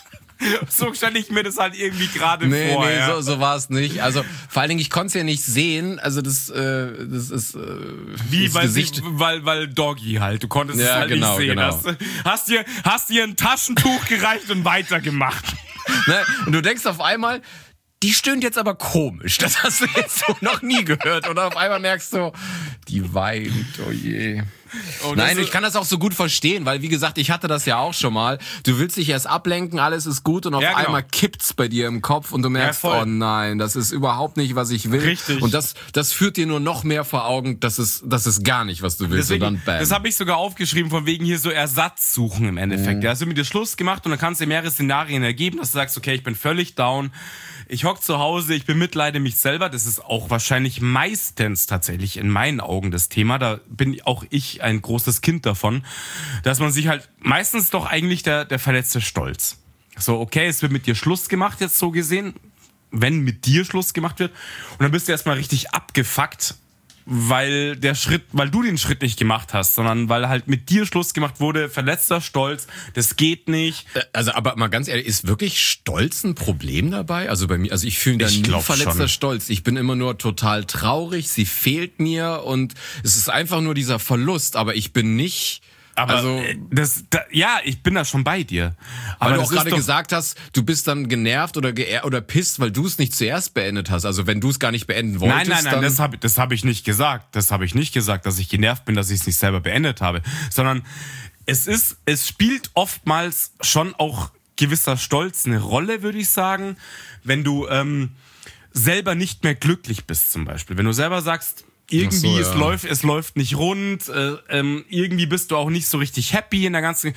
So stelle ich mir das halt irgendwie gerade nee, vor. Nee, ja. so, so war es nicht. Also vor allen Dingen, ich konnte es ja nicht sehen. Also das, äh, das ist äh, wie das weil, Gesicht. Sie, weil weil Doggy halt. Du konntest ja, es halt genau, nicht sehen. Genau. Hast, hast dir hast dir ein Taschentuch gereicht und weitergemacht. Ne? Und du denkst auf einmal, die stöhnt jetzt aber komisch. Das hast du jetzt so noch nie gehört. Und auf einmal merkst du, die weint. Oh je. Oh, Nein, ich kann das auch so gut verstehen, weil wie gesagt, ich hatte das ja auch schon mal. Du willst dich erst ablenken, alles ist gut und auf ja, genau. einmal kippt's bei dir im Kopf und du merkst, ja, oh nein, das ist überhaupt nicht, was ich will. Richtig. Und das, das führt dir nur noch mehr vor Augen, dass es, das ist gar nicht, was du willst. Deswegen, und dann bam. Das habe ich sogar aufgeschrieben, von wegen hier so Ersatz suchen im Endeffekt. Mhm. Da hast du mit dir Schluss gemacht und dann kannst du dir mehrere Szenarien ergeben, dass du sagst, okay, ich bin völlig down. Ich hock zu Hause, ich bemitleide mich selber. Das ist auch wahrscheinlich meistens tatsächlich in meinen Augen das Thema. Da bin auch ich ein großes Kind davon, dass man sich halt meistens doch eigentlich der, der verletzte Stolz. So, okay, es wird mit dir Schluss gemacht, jetzt so gesehen, wenn mit dir Schluss gemacht wird. Und dann bist du erstmal richtig abgefuckt, weil der Schritt, weil du den Schritt nicht gemacht hast, sondern weil halt mit dir Schluss gemacht wurde, verletzter Stolz, das geht nicht. Also, aber mal ganz ehrlich, ist wirklich Stolz ein Problem dabei? Also bei mir, also ich fühle da nie verletzter schon. Stolz. Ich bin immer nur total traurig, sie fehlt mir und es ist einfach nur dieser Verlust, aber ich bin nicht... Aber also, das, da, ja, ich bin da schon bei dir. Aber weil du auch gerade gesagt hast, du bist dann genervt oder geär oder pisst, weil du es nicht zuerst beendet hast. Also wenn du es gar nicht beenden wolltest. Nein, nein, nein, dann das habe das hab ich nicht gesagt. Das habe ich nicht gesagt, dass ich genervt bin, dass ich es nicht selber beendet habe. Sondern es ist, es spielt oftmals schon auch gewisser Stolz eine Rolle, würde ich sagen, wenn du ähm, selber nicht mehr glücklich bist zum Beispiel. Wenn du selber sagst, irgendwie, so, ja. es läuft, es läuft nicht rund, äh, ähm, irgendwie bist du auch nicht so richtig happy in der ganzen...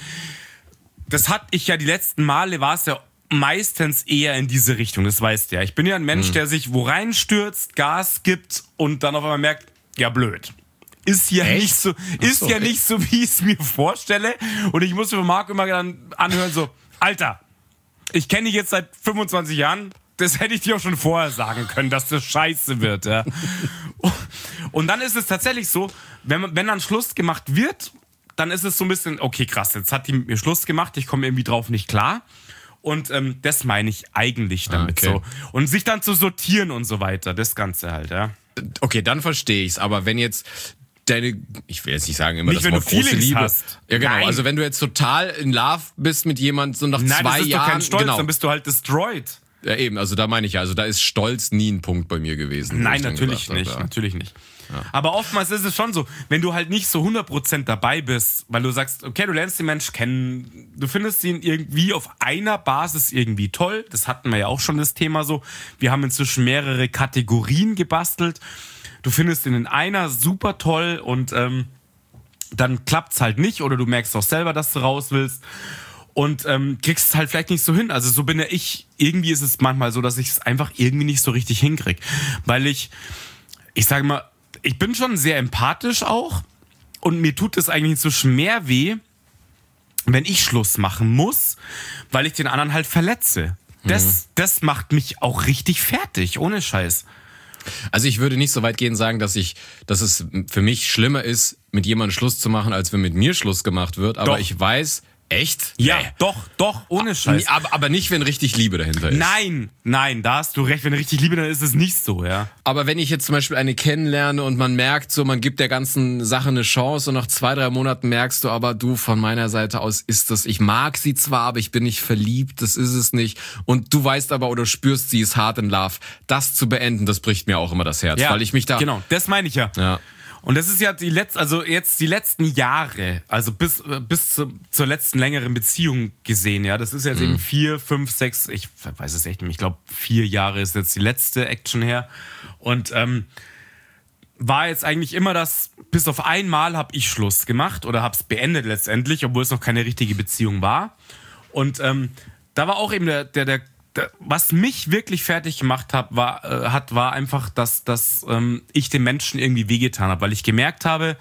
Das hatte ich ja die letzten Male, war es ja meistens eher in diese Richtung, das weißt du ja. Ich bin ja ein Mensch, mhm. der sich wo reinstürzt, Gas gibt und dann auf einmal merkt, ja blöd. Ist ja Echt? nicht so, ist so, ja echt? nicht so, wie ich es mir vorstelle. Und ich muss für Marc immer dann anhören, so, Alter, ich kenne dich jetzt seit fünfundzwanzig Jahren, das hätte ich dir auch schon vorher sagen können, dass das scheiße wird. Ja. Und dann ist es tatsächlich so, wenn, man, wenn dann Schluss gemacht wird, dann ist es so ein bisschen, okay, krass, jetzt hat die mit mir Schluss gemacht, ich komme irgendwie drauf nicht klar. Und ähm, das meine ich eigentlich damit ah, okay. so. Und sich dann zu sortieren und so weiter, das Ganze halt, ja. Okay, dann verstehe ich's. Aber wenn jetzt deine, ich will jetzt nicht sagen immer nicht, das Wort wenn du große Liebe. Hast. Ja, genau. Nein. Also wenn du jetzt total in Love bist mit jemandem, so nach Nein, zwei das ist Jahren. Doch kein Stolz, genau. Dann bist du halt destroyed. Ja, eben, also da meine ich ja, also da ist Stolz nie ein Punkt bei mir gewesen. Nein, natürlich nicht, habe, ja. natürlich nicht. Ja. Aber oftmals ist es schon so, wenn du halt nicht so hundert Prozent dabei bist, weil du sagst, okay, du lernst den Mensch kennen, du findest ihn irgendwie auf einer Basis irgendwie toll, das hatten wir ja auch schon das Thema so, wir haben inzwischen mehrere Kategorien gebastelt, du findest ihn in einer super toll und ähm, dann klappt's halt nicht oder du merkst auch selber, dass du raus willst. Und ähm, kriegst es halt vielleicht nicht so hin. Also so bin ja ich, irgendwie ist es manchmal so, dass ich es einfach irgendwie nicht so richtig hinkriege. Weil ich, ich sage mal, ich bin schon sehr empathisch auch und mir tut es eigentlich inzwischen mehr weh, wenn ich Schluss machen muss, weil ich den anderen halt verletze. Das, mhm. das macht mich auch richtig fertig, ohne Scheiß. Also ich würde nicht so weit gehen sagen, dass ich, dass es für mich schlimmer ist, mit jemandem Schluss zu machen, als wenn mit mir Schluss gemacht wird. Aber Doch. ich weiß... Echt? Ja, Nee. doch, doch, ohne Scheiß. Aber, aber nicht, wenn richtig Liebe dahinter ist. Nein, nein, da hast du recht. Wenn du richtig liebe, dann ist es nicht so, ja. Aber wenn ich jetzt zum Beispiel eine kennenlerne und man merkt so, man gibt der ganzen Sache eine Chance und nach zwei, drei Monaten merkst du aber, du, von meiner Seite aus ist das, ich mag sie zwar, aber ich bin nicht verliebt, das ist es nicht. Und du weißt aber oder spürst, sie ist hart in love. Das zu beenden, das bricht mir auch immer das Herz, Ja, weil ich mich da... genau, das meine ich ja. Ja. Und das ist ja die letzte, also jetzt die letzten Jahre, also bis, bis zu, zur letzten längeren Beziehung gesehen, ja. Das ist jetzt mhm. eben vier, fünf, sechs, ich weiß es echt nicht, ich glaube vier Jahre ist jetzt die letzte Action her. Und ähm, war jetzt eigentlich immer das, bis auf einmal habe ich Schluss gemacht oder habe es beendet letztendlich, obwohl es noch keine richtige Beziehung war. Und ähm, da war auch eben der, der, der was mich wirklich fertig gemacht hat, war, äh, hat, war einfach, dass, dass ähm, ich den Menschen irgendwie wehgetan habe, weil ich gemerkt habe,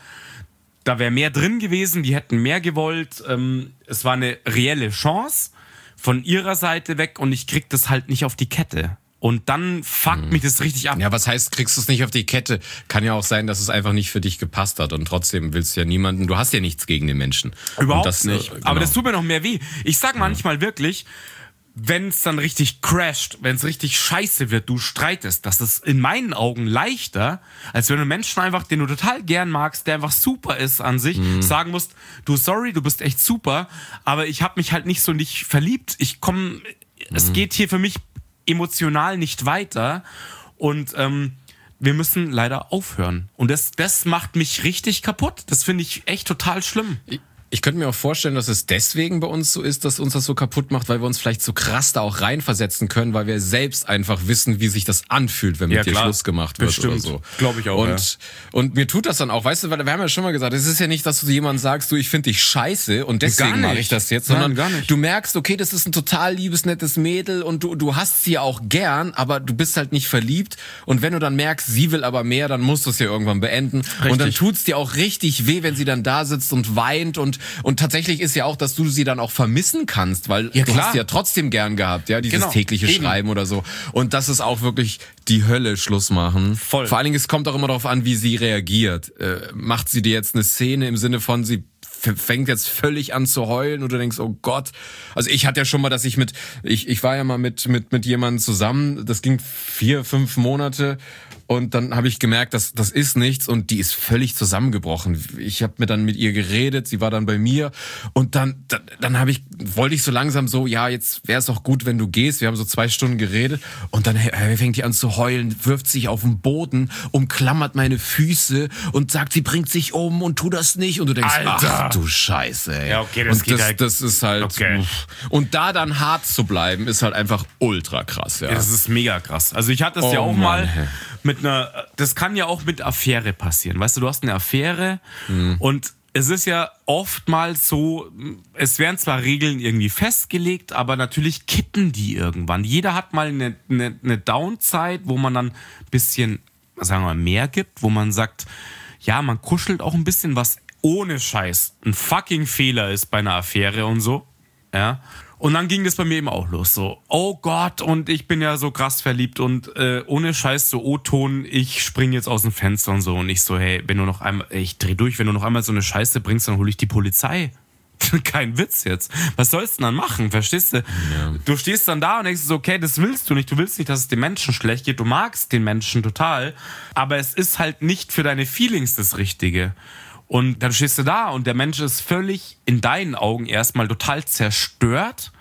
da wäre mehr drin gewesen, die hätten mehr gewollt. Ähm, es war eine reelle Chance von ihrer Seite weg und ich krieg das halt nicht auf die Kette. Und dann fuckt hm. mich das richtig ab. Ja, was heißt, kriegst du es nicht auf die Kette? Kann ja auch sein, dass es einfach nicht für dich gepasst hat und trotzdem willst du ja niemanden, du hast ja nichts gegen den Menschen. Überhaupt das, nicht. Äh, genau. Aber das tut mir noch mehr weh. Ich sag manchmal wirklich, wenn es dann richtig crasht, wenn es richtig scheiße wird, du streitest, das ist in meinen Augen leichter, als wenn du Menschen einfach, den du total gern magst, der einfach super ist an sich, mhm. sagen musst, du, sorry, du bist echt super, aber ich habe mich halt nicht so nicht verliebt. Ich komme, mhm. es geht hier für mich emotional nicht weiter und ähm, wir müssen leider aufhören. Und das, das macht mich richtig kaputt. Das finde ich echt total schlimm. Ich Ich könnte mir auch vorstellen, dass es deswegen bei uns so ist, dass uns das so kaputt macht, weil wir uns vielleicht so krass da auch reinversetzen können, weil wir selbst einfach wissen, wie sich das anfühlt, wenn mit Ja, dir klar. Schluss gemacht wird Bestimmt. oder so. Glaube ich auch, Und, ja. und mir tut das dann auch, weißt du, weil wir haben ja schon mal gesagt, es ist ja nicht, dass du jemandem sagst, du, ich finde dich scheiße und Gar deswegen nicht. mache ich das jetzt, Nein, sondern gar nicht. du merkst, okay, das ist ein total liebes, nettes Mädel und du, du hast sie auch gern, aber du bist halt nicht verliebt und wenn du dann merkst, sie will aber mehr, dann musst du es ja irgendwann beenden. Richtig. Und dann tut's dir auch richtig weh, wenn sie dann da sitzt und weint und, und tatsächlich ist ja auch, dass du sie dann auch vermissen kannst, weil Ja, du klar. hast sie ja trotzdem gern gehabt, ja, dieses Genau. tägliche Eben. Schreiben oder so. Und das ist auch wirklich die Hölle, Schluss machen. Voll. Vor allen Dingen, es kommt auch immer darauf an, wie sie reagiert. Äh, macht sie dir jetzt eine Szene im Sinne von, sie f- fängt jetzt völlig an zu heulen und du denkst, oh Gott. Also ich hatte ja schon mal, dass ich mit, ich, ich war ja mal mit, mit, mit jemandem zusammen, das ging vier, fünf Monate. Und dann habe ich gemerkt, dass das ist nichts und die ist völlig zusammengebrochen. Ich habe mir dann mit ihr geredet, sie war dann bei mir und dann dann, dann habe ich wollte ich so langsam so, ja, jetzt wäre es auch gut, wenn du gehst. Wir haben so zwei Stunden geredet und dann äh, fängt die an zu heulen, wirft sich auf den Boden, umklammert meine Füße und sagt, sie bringt sich um und tu das nicht. Und du denkst, Alter. ach du Scheiße, ey. Ja, okay, das und geht das, halt- das ist halt Okay. und da dann hart zu bleiben, ist halt einfach ultra krass, ja. Ja, das ist mega krass. Also ich hatte es Oh ja auch Mann, mal hä. mit einer, das kann ja auch mit Affäre passieren. Weißt du, du hast eine Affäre Mhm. und es ist ja oftmals so, es werden zwar Regeln irgendwie festgelegt, aber natürlich kippen die irgendwann. Jeder hat mal eine, eine, eine Downzeit, wo man dann ein bisschen, sagen wir mal, mehr gibt, wo man sagt, ja, man kuschelt auch ein bisschen, was ohne Scheiß ein fucking Fehler ist bei einer Affäre und so. Ja. Und dann ging das bei mir eben auch los. So, oh Gott, und ich bin ja so krass verliebt und äh, ohne Scheiß so O-Ton, ich spring jetzt aus dem Fenster und so. Und ich so, hey, wenn du noch einmal, ich dreh durch, wenn du noch einmal so eine Scheiße bringst, dann hole ich die Polizei. Kein Witz jetzt. Was sollst du denn dann machen, verstehst du? Ja. Du stehst dann da und denkst so, okay, das willst du nicht. Du willst nicht, dass es den Menschen schlecht geht. Du magst den Menschen total. Aber es ist halt nicht für deine Feelings das Richtige. Und dann stehst du da und der Mensch ist völlig in deinen Augen erstmal total zerstört.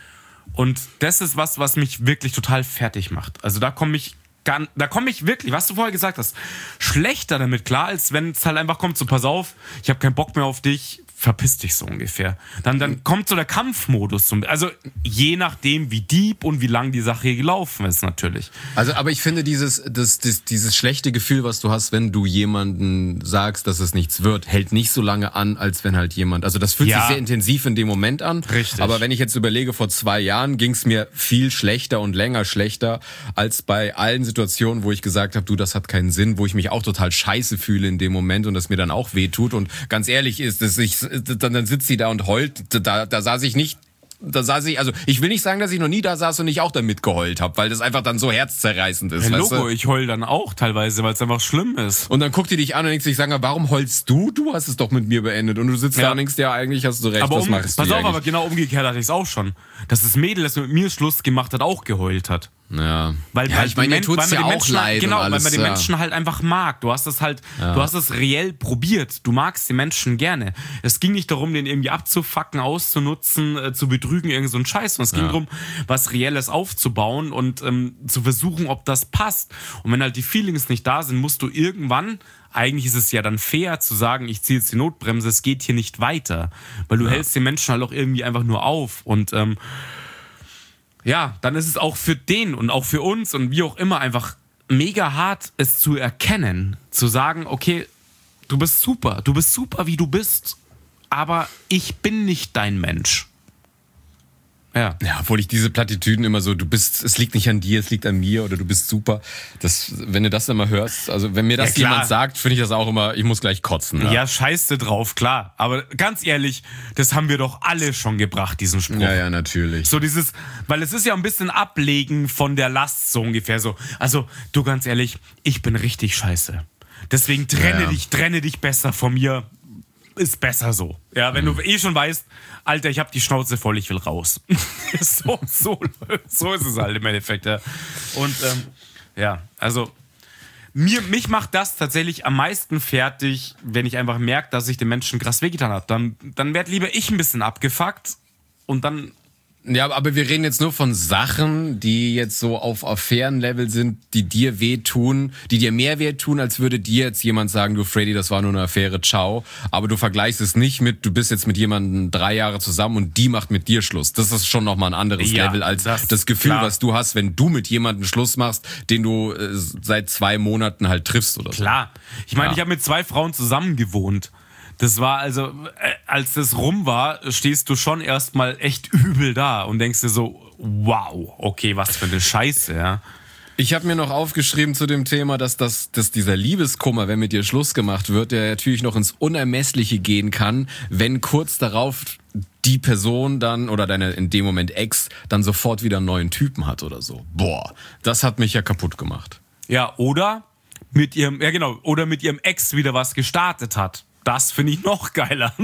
Und das ist was, was mich wirklich total fertig macht. Also da komme ich, gar, da komme ich wirklich, was du vorher gesagt hast, schlechter damit klar, als wenn es halt einfach kommt, so pass auf, ich habe keinen Bock mehr auf dich, verpiss dich so ungefähr. Dann, dann kommt so der Kampfmodus. Zum, also je nachdem, wie deep und wie lang die Sache hier gelaufen ist natürlich. Also, aber ich finde dieses, das, das, dieses schlechte Gefühl, was du hast, wenn du jemanden sagst, dass es nichts wird, hält nicht so lange an, als wenn halt jemand, also das fühlt Ja. sich sehr intensiv in dem Moment an. Richtig. Aber wenn ich jetzt überlege, vor zwei Jahren ging es mir viel schlechter und länger schlechter, als bei allen Situationen, wo ich gesagt habe, du, das hat keinen Sinn, wo ich mich auch total scheiße fühle in dem Moment und das mir dann auch wehtut. Und ganz ehrlich ist, dass ich, dann, dann sitzt sie da und heult, da, da saß ich nicht da saß ich, also ich will nicht sagen, dass ich noch nie da saß und nicht auch da mitgeheult habe, weil das einfach dann so herzzerreißend ist. Ja, weißt Logo, du? ich heul dann auch teilweise, weil es einfach schlimm ist. Und dann guckt die dich an und denkt sich, sagen, warum heulst du? Du hast es doch mit mir beendet. Und du sitzt Ja. da und denkst, ja, eigentlich hast du recht, Aber was um, machst pass du auf, eigentlich? aber genau umgekehrt hatte ich es auch schon. Dass das Mädel, das mit mir Schluss gemacht hat, auch geheult hat. Ja, Weil, ja weil ich meine, die dir tut's weil man ja die auch Menschen, leid genau, und alles, weil man die ja. Menschen halt einfach mag. Du hast das halt, du hast das reell probiert. Du magst die Menschen gerne. Es ging nicht darum, den irgendwie abzufacken, auszunutzen, äh, zu betrügen, irgend so ein Scheiß. Und es ging Ja. darum, was Reelles aufzubauen und ähm, zu versuchen, ob das passt. Und wenn halt die Feelings nicht da sind, musst du irgendwann, eigentlich ist es ja dann fair zu sagen, ich ziehe jetzt die Notbremse, es geht hier nicht weiter. Weil du Ja. hältst den Menschen halt auch irgendwie einfach nur auf. Und ähm, ja, dann ist es auch für den und auch für uns und wie auch immer einfach mega hart, es zu erkennen. Zu sagen, okay, du bist super, du bist super, wie du bist, aber ich bin nicht dein Mensch. Ja. Ja, obwohl ich diese Plattitüden immer so, du bist, es liegt nicht an dir, es liegt an mir oder du bist super. Das, wenn du das immer hörst, also wenn mir das Ja, klar. jemand sagt, finde ich das auch immer, ich muss gleich kotzen. Ja, Ja, scheiße drauf, klar. Aber ganz ehrlich, das haben wir doch alle schon gebracht, diesen Spruch. ja, ja, natürlich. So dieses, weil es ist ja ein bisschen Ablegen von der Last, so ungefähr so. Also, du ganz ehrlich, ich bin richtig scheiße. Deswegen trenne Ja, ja. dich, trenne dich besser von mir. Ist besser so. Ja, wenn Mhm. du eh schon weißt, Alter, ich hab die Schnauze voll, ich will raus. so, so, so ist es halt im Endeffekt, ja. Und, ähm, ja, also, mir, mich macht das tatsächlich am meisten fertig, wenn ich einfach merke, dass ich den Menschen krass wehgetan habe. Dann, dann werd lieber ich ein bisschen abgefuckt und dann Ja, aber wir reden jetzt nur von Sachen, die jetzt so auf Affärenlevel sind, die dir wehtun, die dir mehr wehtun, als würde dir jetzt jemand sagen, du Freddy, das war nur eine Affäre, ciao. Aber du vergleichst es nicht mit, du bist jetzt mit jemandem drei Jahre zusammen und die macht mit dir Schluss. Das ist schon nochmal ein anderes Ja, Level als das- das, Gefühl, klar. was du hast, wenn du mit jemandem Schluss machst, den du äh, seit zwei Monaten halt triffst oder so. Klar. Ich meine, Ja. ich habe mit zwei Frauen zusammen gewohnt. Das war also, äh, als das rum war, stehst du schon erstmal echt übel da und denkst dir so, wow, okay, was für eine Scheiße, ja. Ich habe mir noch aufgeschrieben zu dem Thema, dass, das, dass dieser Liebeskummer, wenn mit dir Schluss gemacht wird, der natürlich noch ins Unermessliche gehen kann, wenn kurz darauf die Person dann oder deine in dem Moment Ex dann sofort wieder einen neuen Typen hat oder so. Boah, das hat mich ja kaputt gemacht. Ja, oder mit ihrem, ja genau, oder mit ihrem Ex wieder was gestartet hat. Das finde ich noch geiler.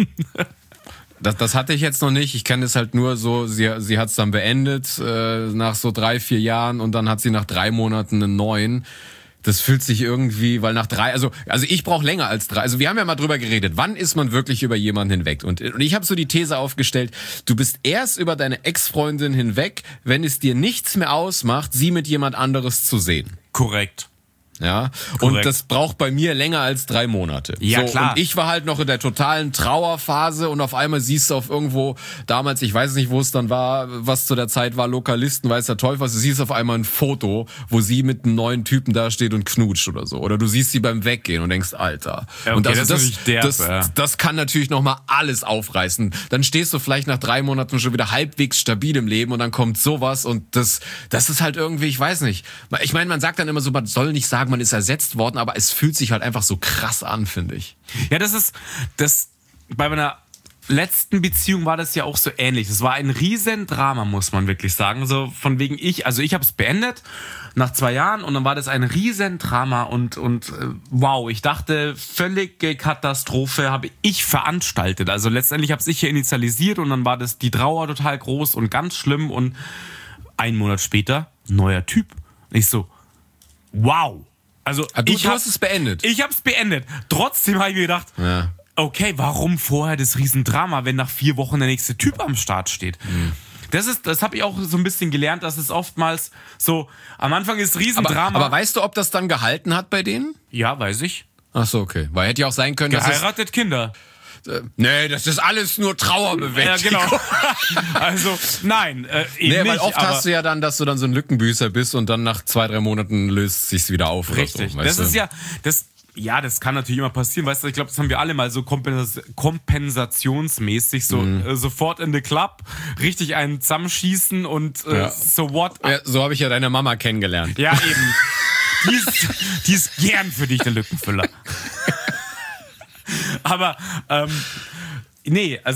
Das, das hatte ich jetzt noch nicht. Ich kenne es halt nur so, sie, sie hat es dann beendet äh, nach so drei, vier Jahren und dann hat sie nach drei Monaten einen neuen. Das fühlt sich irgendwie, weil nach drei, also also ich brauche länger als drei. Also wir haben ja mal drüber geredet, wann ist man wirklich über jemanden hinweg? Und, und ich habe so die These aufgestellt, du bist erst über deine Ex-Freundin hinweg, wenn es dir nichts mehr ausmacht, sie mit jemand anderes zu sehen. Korrekt. Ja, Korrekt. und das braucht bei mir länger als drei Monate. Ja, so, klar. Und ich war halt noch in der totalen Trauerphase und auf einmal siehst du auf irgendwo, damals, ich weiß nicht, wo es dann war, was zu der Zeit war, Lokalisten, weiß der Teufel was, du siehst auf einmal ein Foto, wo sie mit einem neuen Typen da steht und knutscht oder so. Oder du siehst sie beim Weggehen und denkst, Alter. Ja, okay, und also das ist das, natürlich derb, das, ja. das kann natürlich nochmal alles aufreißen. Dann stehst du vielleicht nach drei Monaten schon wieder halbwegs stabil im Leben und dann kommt sowas und das, das ist halt irgendwie, ich weiß nicht. Ich meine, man sagt dann immer so, man soll nicht sagen, man ist ersetzt worden, aber es fühlt sich halt einfach so krass an, finde ich. Ja, das ist, das, bei meiner letzten Beziehung war das ja auch so ähnlich. Das war ein Riesendrama, muss man wirklich sagen. So von wegen ich, also ich habe es beendet nach zwei Jahren und dann war das ein Riesendrama und, und äh, wow, ich dachte, völlige Katastrophe habe ich veranstaltet. Also letztendlich habe ich hier initialisiert und dann war das die Trauer total groß und ganz schlimm und ein Monat später, neuer Typ. Und ich so, wow. Also Ah, du, ich du hab- hast es beendet. Ich hab's beendet. Trotzdem habe ich mir gedacht, Ja. okay, warum vorher das Riesendrama, wenn nach vier Wochen der nächste Typ am Start steht? Mhm. Das ist, das habe ich auch so ein bisschen gelernt, dass es oftmals so, am Anfang ist Aber, Riesendrama. aber weißt du, ob das dann gehalten hat bei denen? ja, weiß ich. Ach so, okay. Weil hätte ja auch sein können, dass es, Geheiratet, Kinder. äh, nee, das ist alles nur Ja, Trauerbewältigung. genau. also, nein, äh, eben Nee, weil nicht, oft aber hast du ja dann, dass du dann so ein Lückenbüßer bist und dann nach zwei, drei Monaten löst sich's wieder auf richtig. oder so. weißt Das ist du? ja, das, ja, das kann natürlich immer passieren, weißt du, ich glaube, das haben wir alle mal so kompens kompensationsmäßig, so Mhm. äh, sofort in the Club, richtig einen zusammenschießen und äh, Ja. so what. Ja, so habe ich ja deine Mama kennengelernt. Ja, eben. Die ist, die ist gern für dich, der Lückenfüller. Aber, ähm, nee, also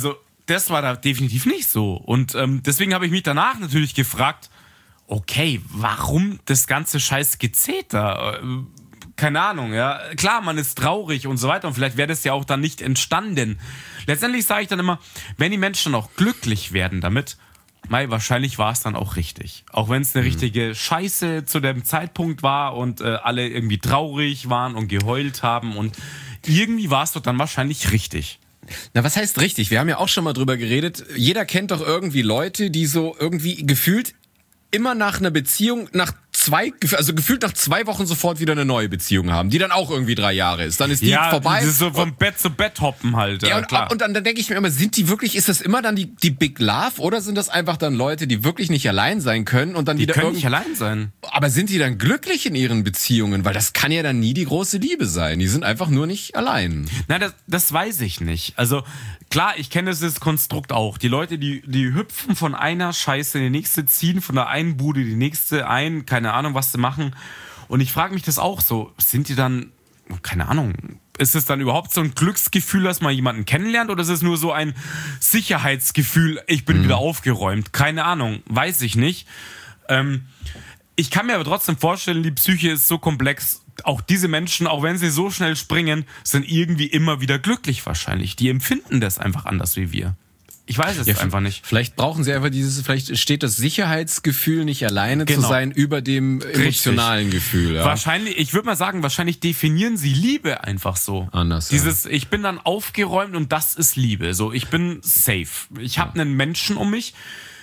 das war da definitiv nicht so. Und ähm, deswegen habe ich mich danach natürlich gefragt, okay, warum das ganze scheiß Gezeter? Äh, keine Ahnung, ja. Klar, man ist traurig und so weiter und vielleicht wäre das ja auch dann nicht entstanden. Letztendlich sage ich dann immer, wenn die Menschen auch glücklich werden damit, mei, wahrscheinlich war es dann auch richtig. Auch wenn es eine mhm. richtige Scheiße zu dem Zeitpunkt war und äh, alle irgendwie traurig waren und geheult haben und irgendwie war es doch dann wahrscheinlich richtig. Na, was heißt richtig? Wir haben ja auch schon mal drüber geredet. Jeder kennt doch irgendwie Leute, die so irgendwie gefühlt immer nach einer Beziehung, nach zwei, also gefühlt nach zwei Wochen sofort wieder eine neue Beziehung haben, die dann auch irgendwie drei Jahre ist. Dann ist die ja, vorbei. Ja, so vom Bett zu Bett hoppen halt. Ja, ja und, klar. und dann, dann denke ich mir immer, sind die wirklich, ist das immer dann die, die Big Love oder sind das einfach dann Leute, die wirklich nicht allein sein können und dann die wieder können irgend- nicht allein sein. Aber sind die dann glücklich in ihren Beziehungen? Weil das kann ja dann nie die große Liebe sein. Die sind einfach nur nicht allein. Nein, das, das weiß ich nicht. Also klar, ich kenne das Konstrukt auch. Die Leute, die, die hüpfen von einer Scheiße in die nächste, ziehen von der einen Bude in die nächste ein, keine Ahnung, was sie machen. Und ich frage mich das auch so, sind die dann, keine Ahnung, ist es dann überhaupt so ein Glücksgefühl, dass man jemanden kennenlernt oder ist es nur so ein Sicherheitsgefühl, ich bin mhm. wieder aufgeräumt? Keine Ahnung, weiß ich nicht. Ähm, ich kann mir aber trotzdem vorstellen, die Psyche ist so komplex, auch diese Menschen, auch wenn sie so schnell springen, sind irgendwie immer wieder glücklich wahrscheinlich. Die empfinden das einfach anders wie wir. Ich weiß es ja, einfach nicht. Vielleicht brauchen sie einfach dieses, vielleicht steht das Sicherheitsgefühl nicht alleine genau. zu sein über dem emotionalen Richtig. Gefühl. Ja. Wahrscheinlich, ich würde mal sagen, wahrscheinlich definieren sie Liebe einfach so. Anders. Dieses, ja. ich bin dann aufgeräumt und das ist Liebe. So, ich bin safe. Ich habe ja. einen Menschen um mich.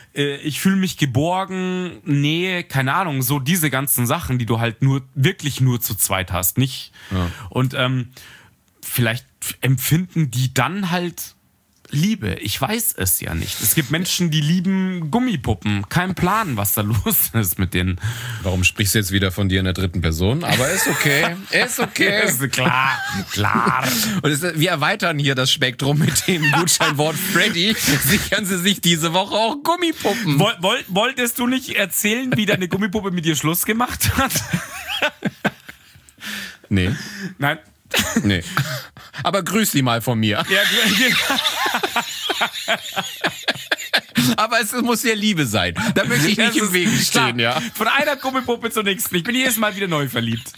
Ich fühle mich geborgen, Nähe, keine Ahnung, so diese ganzen Sachen, die du halt nur, wirklich nur zu zweit hast, nicht? Ja. Und ähm, vielleicht empfinden die dann halt Liebe. Ich weiß es ja nicht. Es gibt Menschen, die lieben Gummipuppen. Kein Plan, was da los ist mit denen. Warum sprichst du jetzt wieder von dir in der dritten Person? Aber ist okay. Ist okay. Ist klar, klar. Und es, wir erweitern hier das Spektrum mit dem Gutscheinwort Freddy. Sichern Sie sich diese Woche auch Gummipuppen. Woll, woll, wolltest du nicht erzählen, wie deine Gummipuppe mit dir Schluss gemacht hat? Nee. Nein. Nee. Aber grüß sie mal von mir. Ja, aber es muss ja Liebe sein. Da möchte ich nicht im Weg stehen, klar. Ja. Von einer Gummipuppe zur nächsten. Ich bin jedes Mal wieder neu verliebt.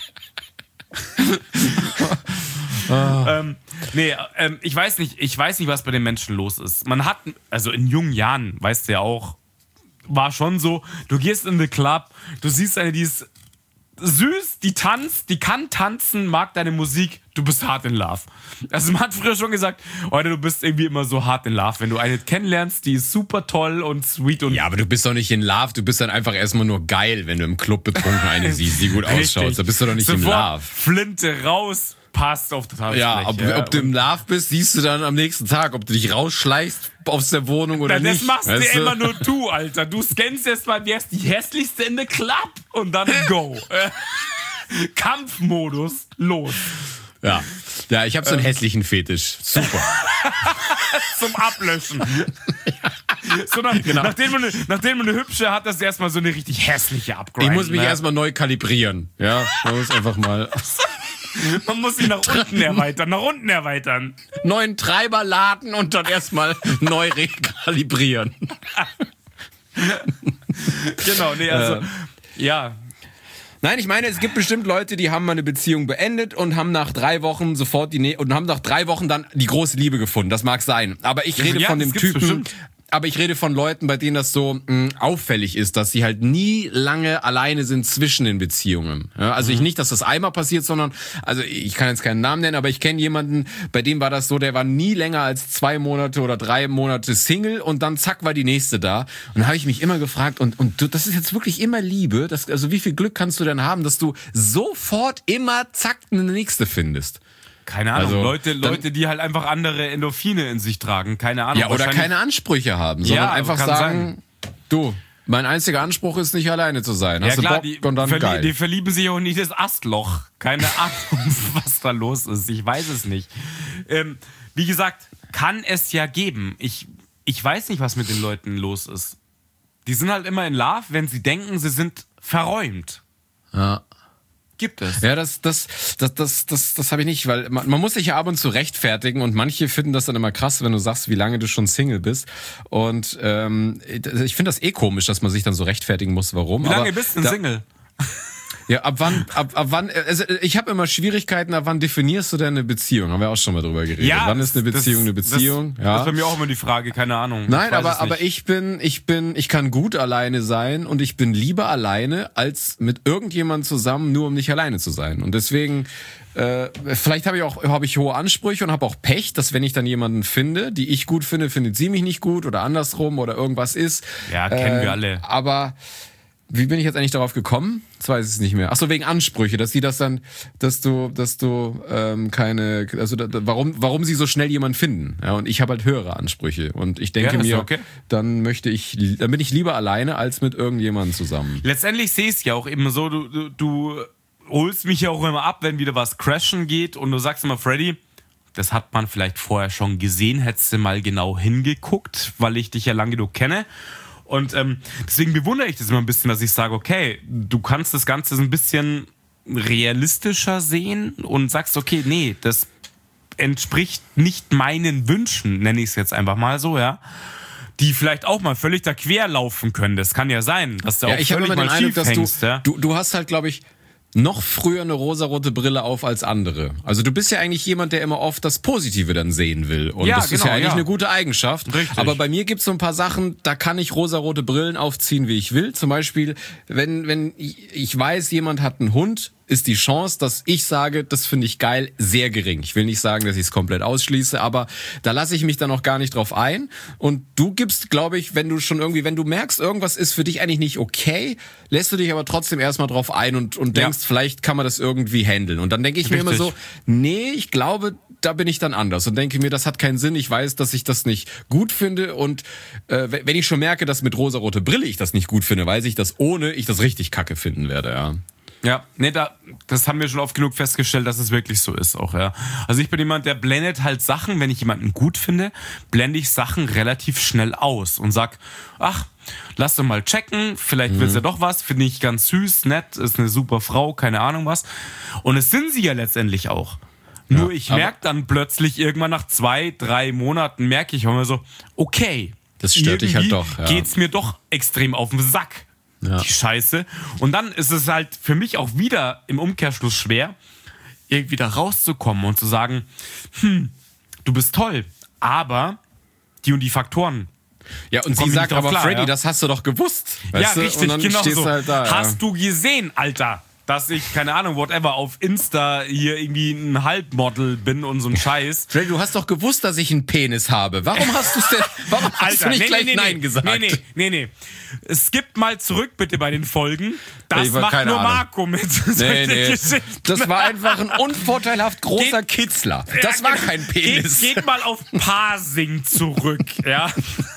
oh. ähm, nee, ähm, ich weiß nicht, ich weiß nicht, was bei den Menschen los ist. Man hat, also in jungen Jahren, weißt du ja auch, war schon so, du gehst in den Club, du siehst eine, die ist süß, die tanzt, die kann tanzen, mag deine Musik, du bist hart in love. Also man hat früher schon gesagt, heute du bist irgendwie immer so hart in love. Wenn du eine kennenlernst, die ist super toll und sweet und... Ja, aber du bist doch nicht in love, du bist dann einfach erstmal nur geil, wenn du im Club betrunken eine siehst, die gut ausschaut. Da bist du doch nicht Sofort in love. Flinte raus, passt auf total Ja, ob, ja, ob du im Love bist, siehst du dann am nächsten Tag, ob du dich rausschleichst aus der Wohnung oder na, nicht. Das machst weißt du du? immer nur du, Alter. Du scannst erst mal, wer ist die hässlichste in der Club und dann go. Kampfmodus, los. Ja, ja, ich habe so einen ähm. hässlichen Fetisch. Super. Zum Ablöschen. So nach, genau. nachdem, man eine, nachdem man eine hübsche hat, das erstmal so eine richtig hässliche Upgrade. Ich muss mich ne? erstmal neu kalibrieren. Ja, man muss einfach mal... Man muss ihn nach unten erweitern, nach unten erweitern. Neuen Treiber laden und dann erstmal neu rekalibrieren. Genau, nee, also, äh. ja... Nein, ich meine, es gibt bestimmt Leute, die haben mal eine Beziehung beendet und haben nach drei Wochen sofort die Nä- und haben nach drei Wochen dann die große Liebe gefunden. Das mag sein. Aber ich rede ja, von dem Typen, bestimmt. aber ich rede von Leuten, bei denen das so mh, auffällig ist, dass sie halt nie lange alleine sind zwischen den Beziehungen. Ja, also mhm. ich nicht, dass das einmal passiert, sondern, also ich kann jetzt keinen Namen nennen, aber ich kenne jemanden, bei dem war das so, der war nie länger als zwei Monate oder drei Monate Single und dann zack war die nächste da. Und da habe ich mich immer gefragt, und und du, das ist jetzt wirklich immer Liebe, das, also wie viel Glück kannst du denn haben, dass du sofort immer zack eine nächste findest? Keine Ahnung, also, Leute, Leute, die halt einfach andere Endorphine in sich tragen, keine Ahnung. Ja, oder keine Ansprüche haben, sondern ja, einfach sagen, sein. du, mein einziger Anspruch ist nicht alleine zu sein. Hast ja, klar, du Bock die, und dann verlie- geil. Die verlieben sich auch nicht das Astloch. Keine Ahnung, was da los ist. Ich weiß es nicht. Ähm, wie gesagt, kann es ja geben. Ich, ich weiß nicht, was mit den Leuten los ist. Die sind halt immer in Love, wenn sie denken, sie sind verräumt. Ja. gibt es. Ja, das, das, das, das, das, das habe ich nicht, weil man, man muss sich ja ab und zu rechtfertigen und manche finden das dann immer krass, wenn du sagst, wie lange du schon Single bist. Und ähm, ich finde das eh komisch, dass man sich dann so rechtfertigen muss, warum. Wie lange Aber bist du denn da, Single? Ja, ab wann, ab, ab wann, also ich habe immer Schwierigkeiten, ab wann definierst du denn eine Beziehung? Haben wir auch schon mal drüber geredet. Ja, wann ist eine Beziehung das, eine Beziehung? Das, ja. das ist bei mir auch immer die Frage, keine Ahnung. Nein, aber, aber ich bin, ich bin, ich kann gut alleine sein und ich bin lieber alleine, als mit irgendjemandem zusammen, nur um nicht alleine zu sein. Und deswegen, äh, vielleicht habe ich auch, habe ich hohe Ansprüche und habe auch Pech, dass wenn ich dann jemanden finde, die ich gut finde, findet sie mich nicht gut oder andersrum oder irgendwas ist. Ja, kennen äh, wir alle. Aber wie bin ich jetzt eigentlich darauf gekommen? Jetzt weiß ich es nicht mehr. Ach so, wegen Ansprüche, dass sie das dann, dass du, dass du ähm, keine, also da, warum, warum sie so schnell jemanden finden? Ja, und ich habe halt höhere Ansprüche und ich denke ja, mir, okay. dann möchte ich, dann bin ich lieber alleine als mit irgendjemandem zusammen. Letztendlich sehe ich es ja auch eben so, du, du, du holst mich ja auch immer ab, wenn wieder was crashen geht und du sagst immer, Freddy, das hat man vielleicht vorher schon gesehen, hättest du mal genau hingeguckt, weil ich dich ja lang genug kenne. Und ähm, deswegen bewundere ich das immer ein bisschen, dass ich sage, okay, du kannst das Ganze so ein bisschen realistischer sehen und sagst, okay, nee, das entspricht nicht meinen Wünschen, nenne ich es jetzt einfach mal so, ja, die vielleicht auch mal völlig da quer laufen können. Das kann ja sein, dass du Ja, auch ich habe völlig immer den mal Eindruck, schief dass du, hängst, ja. du, du hast halt, glaube ich, noch früher eine rosarote Brille auf als andere. Also du bist ja eigentlich jemand, der immer oft das Positive dann sehen will. Und Ja, das ist genau, ja eigentlich ja. eine gute Eigenschaft. Richtig. Aber bei mir gibt's so ein paar Sachen, da kann ich rosarote Brillen aufziehen, wie ich will. Zum Beispiel, wenn, wenn ich weiß, jemand hat einen Hund, ist die Chance, dass ich sage, das finde ich geil, sehr gering. Ich will nicht sagen, dass ich es komplett ausschließe, aber da lasse ich mich dann auch gar nicht drauf ein. Und du gibst, glaube ich, wenn du schon irgendwie, wenn du merkst, irgendwas ist für dich eigentlich nicht okay, lässt du dich aber trotzdem erstmal drauf ein und, und denkst, Ja. vielleicht kann man das irgendwie handeln. Und dann denke ich Richtig. mir immer so, nee, ich glaube, da bin ich dann anders und denke mir, das hat keinen Sinn. Ich weiß, dass ich das nicht gut finde und äh, wenn ich schon merke, dass mit rosarote Brille ich das nicht gut finde, weiß ich, dass ohne ich das richtig kacke finden werde, ja. Ja, nee, da, das haben wir schon oft genug festgestellt, dass es wirklich so ist auch, ja. Also ich bin jemand, der blendet halt Sachen, wenn ich jemanden gut finde, blende ich Sachen relativ schnell aus und sag, ach, lass doch mal checken, vielleicht wird's ja doch was, finde ich ganz süß, nett, ist eine super Frau, keine Ahnung was. Und es sind sie ja letztendlich auch. Nur Ja, ich aber- merke dann plötzlich irgendwann nach zwei, drei Monaten, merke ich auch immer so, okay. Das stört dich halt irgendwie doch, ja. geht's mir doch extrem auf den Sack. Ja. Die Scheiße. Und dann ist es halt für mich auch wieder im Umkehrschluss schwer, irgendwie da rauszukommen und zu sagen, hm, du bist toll, aber die und die Faktoren. Ja, und Komm sie ich sagt nicht drauf aber, klar, Freddy, ja. das hast du doch gewusst. Weißt Ja, du? richtig, und dann genau stehst so. du halt da. Hast ja. du gesehen, Alter, dass ich, keine Ahnung, whatever, auf Insta hier irgendwie ein Halbmodel bin und so ein Scheiß. Freddy, du hast doch gewusst, dass ich einen Penis habe. Warum hast du es denn, warum hast du nicht gleich Nein gesagt? Nee, nee, nee, nee. Skip mal zurück bitte bei den Folgen. Das Ich war- macht keine nur Ahnung. Marco mit Nee, solchen nee. Geschichten. Das war einfach ein unvorteilhaft großer Kitzler. Das Ja, war genau. kein Penis. Geht, geht mal auf Parsing zurück, ja.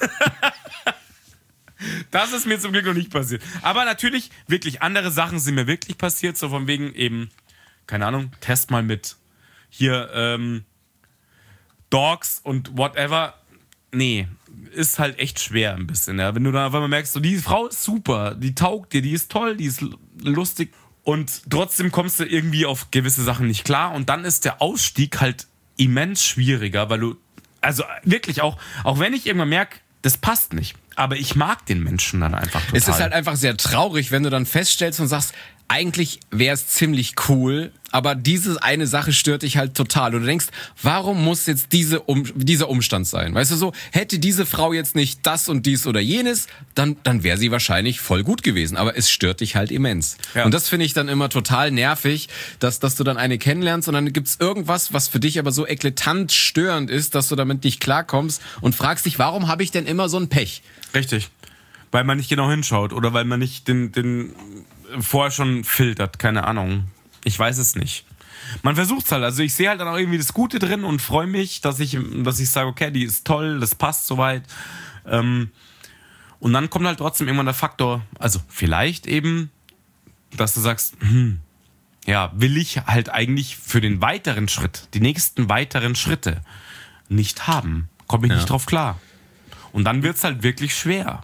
Das ist mir zum Glück noch nicht passiert. Aber natürlich, wirklich, andere Sachen sind mir wirklich passiert, so von wegen eben, keine Ahnung, test mal mit hier, ähm, Dogs und whatever. Nee, ist halt echt schwer ein bisschen, ja. Wenn du dann auf einmal merkst, so, die Frau ist super, die taugt dir, die ist toll, die ist l- lustig und trotzdem kommst du irgendwie auf gewisse Sachen nicht klar und dann ist der Ausstieg halt immens schwieriger, weil du, also wirklich auch, auch wenn ich irgendwann merke, das passt nicht, aber ich mag den Menschen dann einfach total. Es ist halt einfach sehr traurig, wenn du dann feststellst und sagst, eigentlich wäre es ziemlich cool, aber diese eine Sache stört dich halt total. Und du denkst, warum muss jetzt diese um, dieser Umstand sein? Weißt du so, hätte diese Frau jetzt nicht das und dies oder jenes, dann, dann wäre sie wahrscheinlich voll gut gewesen. Aber es stört dich halt immens. Ja. Und das finde ich dann immer total nervig, dass, dass du dann eine kennenlernst und dann gibt's irgendwas, was für dich aber so eklatant störend ist, dass du damit nicht klarkommst und fragst dich, warum habe ich denn immer so ein Pech? Richtig. Weil man nicht genau hinschaut oder weil man nicht den, den vorher schon filtert, keine Ahnung. Ich weiß es nicht. Man versucht's halt. Also ich sehe halt dann auch irgendwie das Gute drin und freue mich, dass ich, dass ich sage, okay, die ist toll, das passt soweit. Ähm, und dann kommt halt trotzdem irgendwann der Faktor, also vielleicht eben, dass du sagst, hm, ja, will ich halt eigentlich für den weiteren Schritt, die nächsten weiteren Schritte nicht haben. Komme ich Ja. nicht drauf klar. Und dann wird's halt wirklich schwer.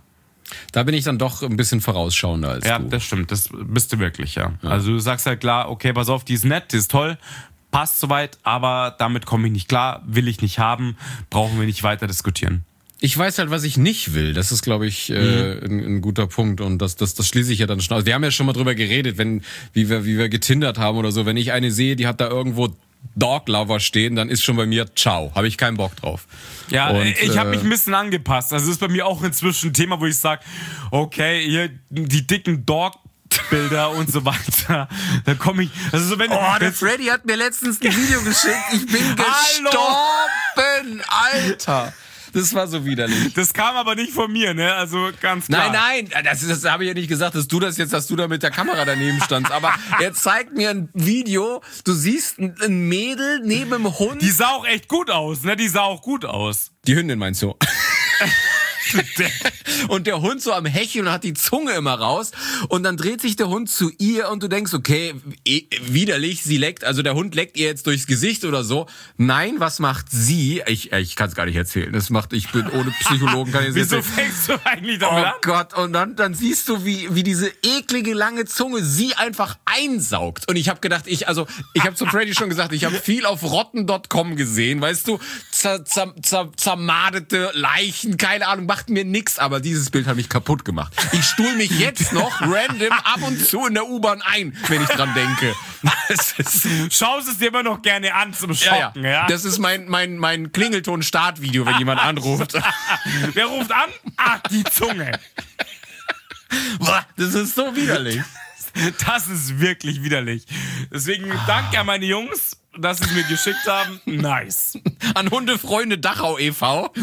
Da bin ich dann doch ein bisschen vorausschauender als Ja, du. das stimmt, das bist du wirklich, ja. ja. Also du sagst halt klar, okay, pass auf, die ist nett, die ist toll, passt soweit, aber damit komme ich nicht klar, will ich nicht haben, brauchen wir nicht weiter diskutieren. Ich weiß halt, was ich nicht will. Das ist, glaube ich, äh, ein, ein guter Punkt. Und das, das, das schließe ich ja dann schon aus. Wir haben ja schon mal drüber geredet, wenn, wie wir, wie wir getindert haben oder so. Wenn ich eine sehe, die hat da irgendwo Dog Lover stehen, dann ist schon bei mir ciao. Habe ich keinen Bock drauf. Ja, und, ich habe äh, mich ein bisschen angepasst. Also ist bei mir auch inzwischen ein Thema, wo ich sage, okay, hier die dicken Dog Bilder und so weiter. Da komme ich. Also so wenn oh, der Freddy hat mir letztens ein Video geschickt. Ich bin gestorben, Alter. Das war so widerlich. Das kam aber nicht von mir, ne? Also ganz klar. Nein, nein, das, das habe ich ja nicht gesagt, dass du das jetzt, dass du da mit der Kamera daneben standst. Aber er zeigt mir ein Video, du siehst ein, ein Mädel neben dem Hund. Die sah auch echt gut aus, ne? Die sah auch gut aus. Die Hündin meinst du? Und der Hund so am Hecheln und hat die Zunge immer raus und dann dreht sich der Hund zu ihr und du denkst, okay, eh, widerlich, sie leckt, also der Hund leckt ihr jetzt durchs Gesicht oder so. Nein, was macht sie? Ich, ich kann es gar nicht erzählen. Das macht, ich bin ohne Psychologen, kann ich es Wieso erzählen. fängst du eigentlich damit oh an? Oh Gott, und dann, dann siehst du, wie, wie diese eklige lange Zunge sie einfach einsaugt. Und ich habe gedacht, ich, also, ich habe zu Freddy schon gesagt, ich habe viel auf rotten Punkt com gesehen, weißt du, zer, zer, zer, zermadete Leichen, keine Ahnung, macht mir nix, aber dieses Bild hat mich kaputt gemacht. Ich stuhl mich jetzt noch random ab und zu in der U-Bahn ein, wenn ich dran denke. Das ist, schaust es dir immer noch gerne an zum Schocken, ja, ja. ja? Das ist mein, mein, mein Klingelton-Startvideo, wenn jemand anruft. Wer ruft an? Ah, die Zunge. Das ist so widerlich. Das ist wirklich widerlich. Deswegen danke an meine Jungs, dass sie es mir geschickt haben. Nice. An Hundefreunde Dachau e V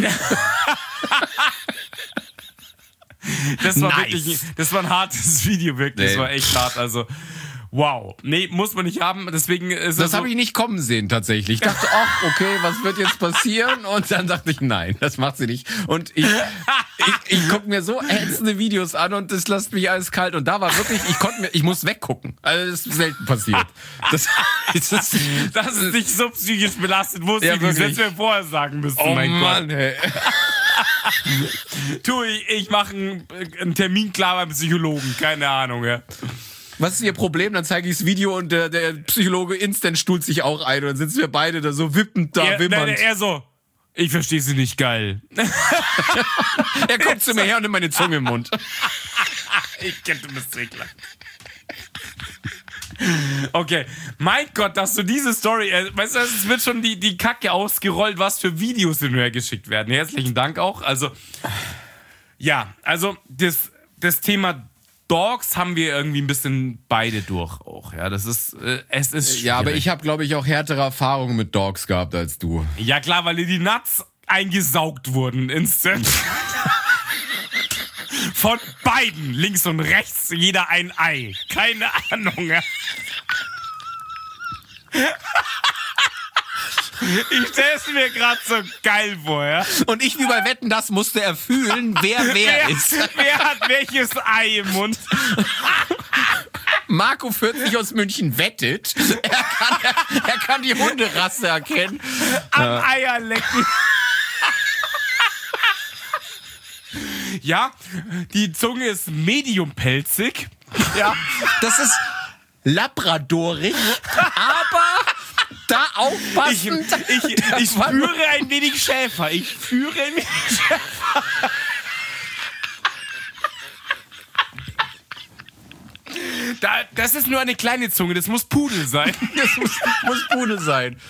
Das war nice. wirklich, das war ein hartes Video, wirklich. Nee. Das war echt hart, also wow. Nee, muss man nicht haben, deswegen ist Das so, habe ich nicht kommen sehen, tatsächlich. Ich dachte, ach, okay, was wird jetzt passieren? Und dann dachte ich, nein, das macht sie nicht. Und ich, ich, ich gucke mir so ätzende Videos an und das lässt mich alles kalt. Und da war wirklich, ich konnte mir, ich muss weggucken. Also das ist selten passiert. Das, das, ist, dass es dich so psychisch belastet, wusste Ja, ich nicht. Das wirklich. hättest du mir vorher sagen müssen, oh mein Mann, Gott. hey. Tu, ich, ich mache einen, einen Termin klar beim Psychologen, keine Ahnung, ja. Was ist Ihr Problem? Dann zeige ich das Video und der, der Psychologe instant stuhlt sich auch ein. Und dann sitzen wir beide da so wippend da, Er, wimmernd. nein, er so, ich verstehe sie nicht, geil. Er kommt zu mir her und nimmt meine Zunge im Mund. Ich kenne, du bist ekelhaft. Okay, mein Gott, dass du diese Story, äh, weißt du, es wird schon die, die Kacke ausgerollt, was für Videos hin und her geschickt werden. Herzlichen Dank auch. Also, ja, also das, das Thema Dogs haben wir irgendwie ein bisschen beide durch auch. Ja, das ist, äh, es ist schwierig. Ja, aber ich habe, glaube ich, auch härtere Erfahrungen mit Dogs gehabt als du. Ja klar, weil dir die Nuts eingesaugt wurden instant. Von beiden, links und rechts, jeder ein Ei. Keine Ahnung. Ja. Ich stell's mir gerade so geil vor, ja. Und ich, wie bei Wetten, das musste er fühlen, wer wer, Wer, ist. wer hat welches Ei im Mund? Marco vierzig aus München wettet. Er kann, er, er kann die Hunderasse erkennen. Am Eier lecken. Ja, die Zunge ist mediumpelzig. Ja, das ist labradorig, aber da Ich, aufpassen. ich, ich führe ein wenig Schäfer. Ich führe ein wenig Schäfer. Da, das ist nur eine kleine Zunge, das muss Pudel sein. Das muss, muss Pudel sein.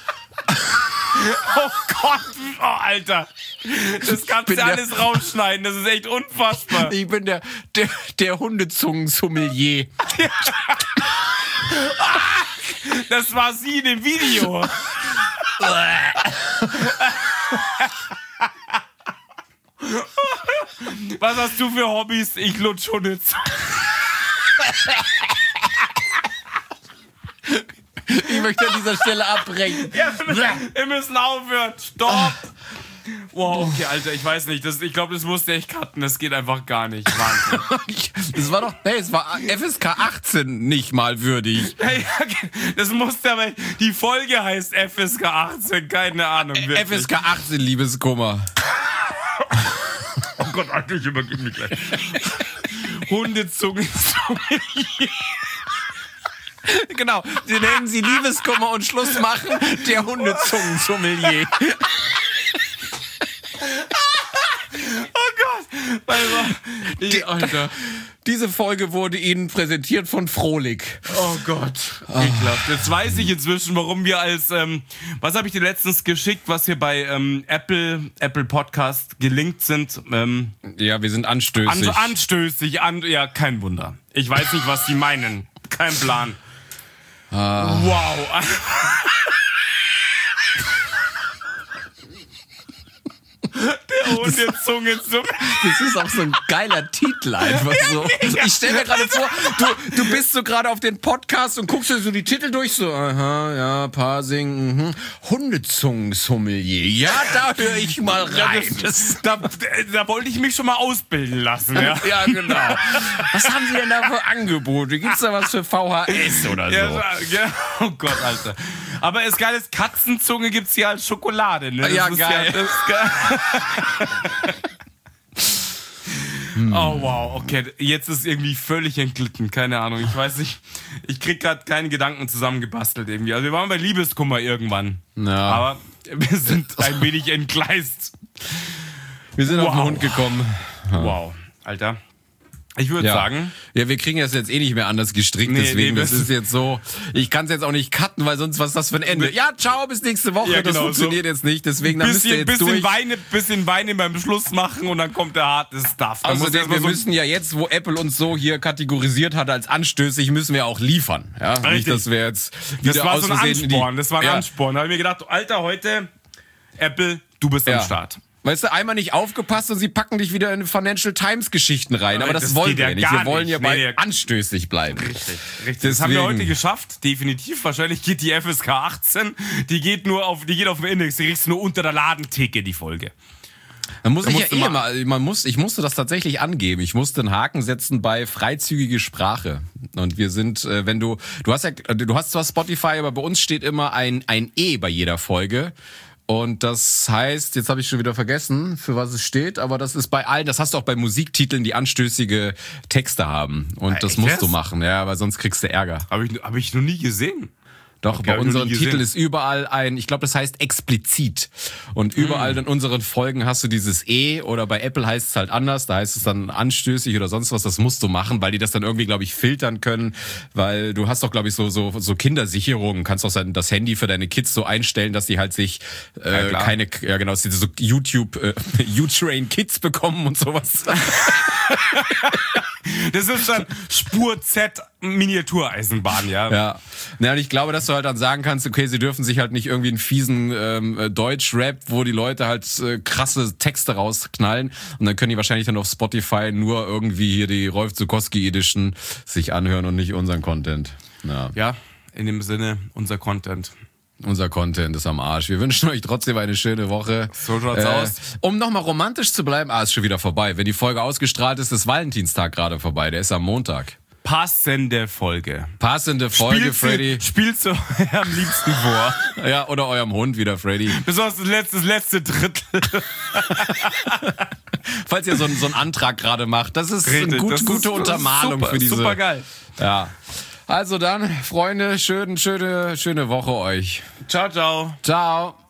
Oh Gott, oh Alter. Das kannst bin du der- alles rausschneiden, das ist echt unfassbar. Ich bin der, der, der Hundezungen-Sommelier. Das war sie in dem Video. Was hast du für Hobbys? Ich lutsch Hunde. Ich möchte an dieser Stelle abbrechen. Ja, wir müssen aufhören. Stopp. Wow, okay, Alter, ich weiß nicht. Das, ich glaube, das musste ich cutten. Das geht einfach gar nicht. Wahnsinn. Das war doch, hey, es war F S K achtzehn nicht mal würdig. Das musste aber. Die Folge heißt F S K achtzehn. Keine Ahnung. Wirklich. F S K achtzehn, Liebeskummer. Oh Gott, Alter, ich übergebe mich gleich. Hundezunge. Genau, die nennen sie Liebeskummer und Schluss machen, der Hundezungen-Sommelier. Oh Gott. Also, ich, Alter. Diese Folge wurde Ihnen präsentiert von Frohlich. Oh Gott. Ekelhaft. Jetzt weiß ich inzwischen, warum wir als, ähm, was habe ich dir letztens geschickt, was wir bei ähm, Apple, Apple Podcast gelinkt sind. Ähm, Ja, wir sind anstößig. an, anstößig, an, ja, kein Wunder. Ich weiß nicht, was sie meinen. Kein Plan. Ah. Wow. Der Hundezunge zum... Das ist auch so ein geiler Titel einfach so. Ich stell mir gerade vor, du, du bist so gerade auf den Podcast und guckst dir so die Titel durch, so, aha, ja, Parsing, mhm. Hundezungen-Sommelier. Ja, da höre ich mal rein. Ja, das, da, da wollte ich mich schon mal ausbilden lassen, ja. Ja, genau. Was haben Sie denn da für Angebote? Gibt's da was für V H S oder so? Ja, ja, oh Gott, Alter. Aber das Geile ist, Katzenzunge gibt's hier als Schokolade, ne? Das Ja, ist geil. Ja, das ist geil. Oh wow, okay, jetzt ist irgendwie völlig entglitten, keine Ahnung, ich weiß nicht, ich krieg gerade keine Gedanken zusammengebastelt irgendwie. Also wir waren bei Liebeskummer irgendwann, Ja. aber wir sind ein wenig entgleist. Wir sind auf Wow. den Hund gekommen. Wow, Alter. Ich würde Ja. sagen, Ja, wir kriegen das jetzt eh nicht mehr anders gestrickt, Nee, deswegen, nee, das das- ist jetzt so, ich kann es jetzt auch nicht cutten, weil sonst was ist das für ein Ende? Ja, ciao, bis nächste Woche, Ja, das genau, funktioniert so. jetzt nicht, deswegen, da müsst ihr bisschen, jetzt bisschen, durch. Weine, bisschen Weine beim Schluss machen und dann kommt der harte Stuff. Da muss Also erst mal wir so- müssen ja jetzt, wo Apple uns so hier kategorisiert hat als anstößig, müssen wir auch liefern. Ja, nicht, Richtig. dass wir jetzt wieder Das war aus so ein Versehen in die- Ansporn, das war ein ja. Ansporn. Da habe ich mir gedacht, Alter, heute, Apple, du bist Ja. am Start. Weißt du, einmal nicht aufgepasst und sie packen dich wieder in Financial Times Geschichten rein. Aber das, Das wollen geht wir ja nicht. gar Wir wollen nicht. ja bei Nee, nee. anstößig bleiben. Richtig, richtig. Das haben wir Deswegen. heute geschafft, definitiv. Wahrscheinlich geht die F S K achtzehn, die geht nur auf, die geht auf den Index, die kriegst du nur unter der Ladentheke, die Folge. Man muss Da ich ja musst du eh mal- mal, man muss, ich musste das tatsächlich angeben. Ich musste einen Haken setzen bei freizügige Sprache. Und wir sind, äh, wenn du, du hast ja, du hast zwar Spotify, aber bei uns steht immer ein, ein E bei jeder Folge. Und das heißt, jetzt habe ich schon wieder vergessen, für was es steht, aber das ist bei allen, das hast du auch bei Musiktiteln, die anstößige Texte haben. Und Ah, das echt musst jetzt? du machen, ja, weil sonst kriegst du Ärger. Habe ich, hab ich noch nie gesehen. Doch, Okay, bei hab ich noch unseren nie gesehen. Titeln ist überall ein, ich glaube, das heißt explizit. Und Hm. überall in unseren Folgen hast du dieses E oder bei Apple heißt es halt anders, da heißt es dann anstößig oder sonst was, das musst du machen, weil die das dann irgendwie, glaube ich, filtern können, weil du hast doch, glaube ich, so so so Kindersicherungen, kannst doch sein, das Handy für deine Kids so einstellen, dass die halt sich äh, Ja, klar. keine, ja genau, dass die so YouTube, äh, U-Train Kids bekommen und sowas. Das ist dann Spur Z Miniatureisenbahn, ja. Ja. Na, und ich glaube, dass du halt dann sagen kannst, okay, sie dürfen sich halt nicht irgendwie einen fiesen ähm, Deutsch-Rap, wo die Leute halt äh, krasse Texte rausknallen und dann können die wahrscheinlich dann auf Spotify nur irgendwie hier die Rolf Zukowski Edition sich anhören und nicht unseren Content. Ja. Ja, in dem Sinne, unser Content. Unser Content ist am Arsch. Wir wünschen euch trotzdem eine schöne Woche. So schaut's aus. Um nochmal romantisch zu bleiben, ah, ist schon wieder vorbei. Wenn die Folge ausgestrahlt ist, ist Valentinstag gerade vorbei. Der ist am Montag. Passende Folge. Passende Folge, Spielst Freddy. du, spielst du am liebsten vor. Ja, oder eurem Hund wieder, Freddy. Besonders das letzte, das letzte Drittel. Falls ihr so, einen- so einen Antrag gerade macht. Das ist Richtig, eine gut, das ist- gute das ist Untermalung super, für diese. super geil. Ja. Also dann, Freunde, schöne, schöne, schöne Woche euch. Ciao, ciao. Ciao.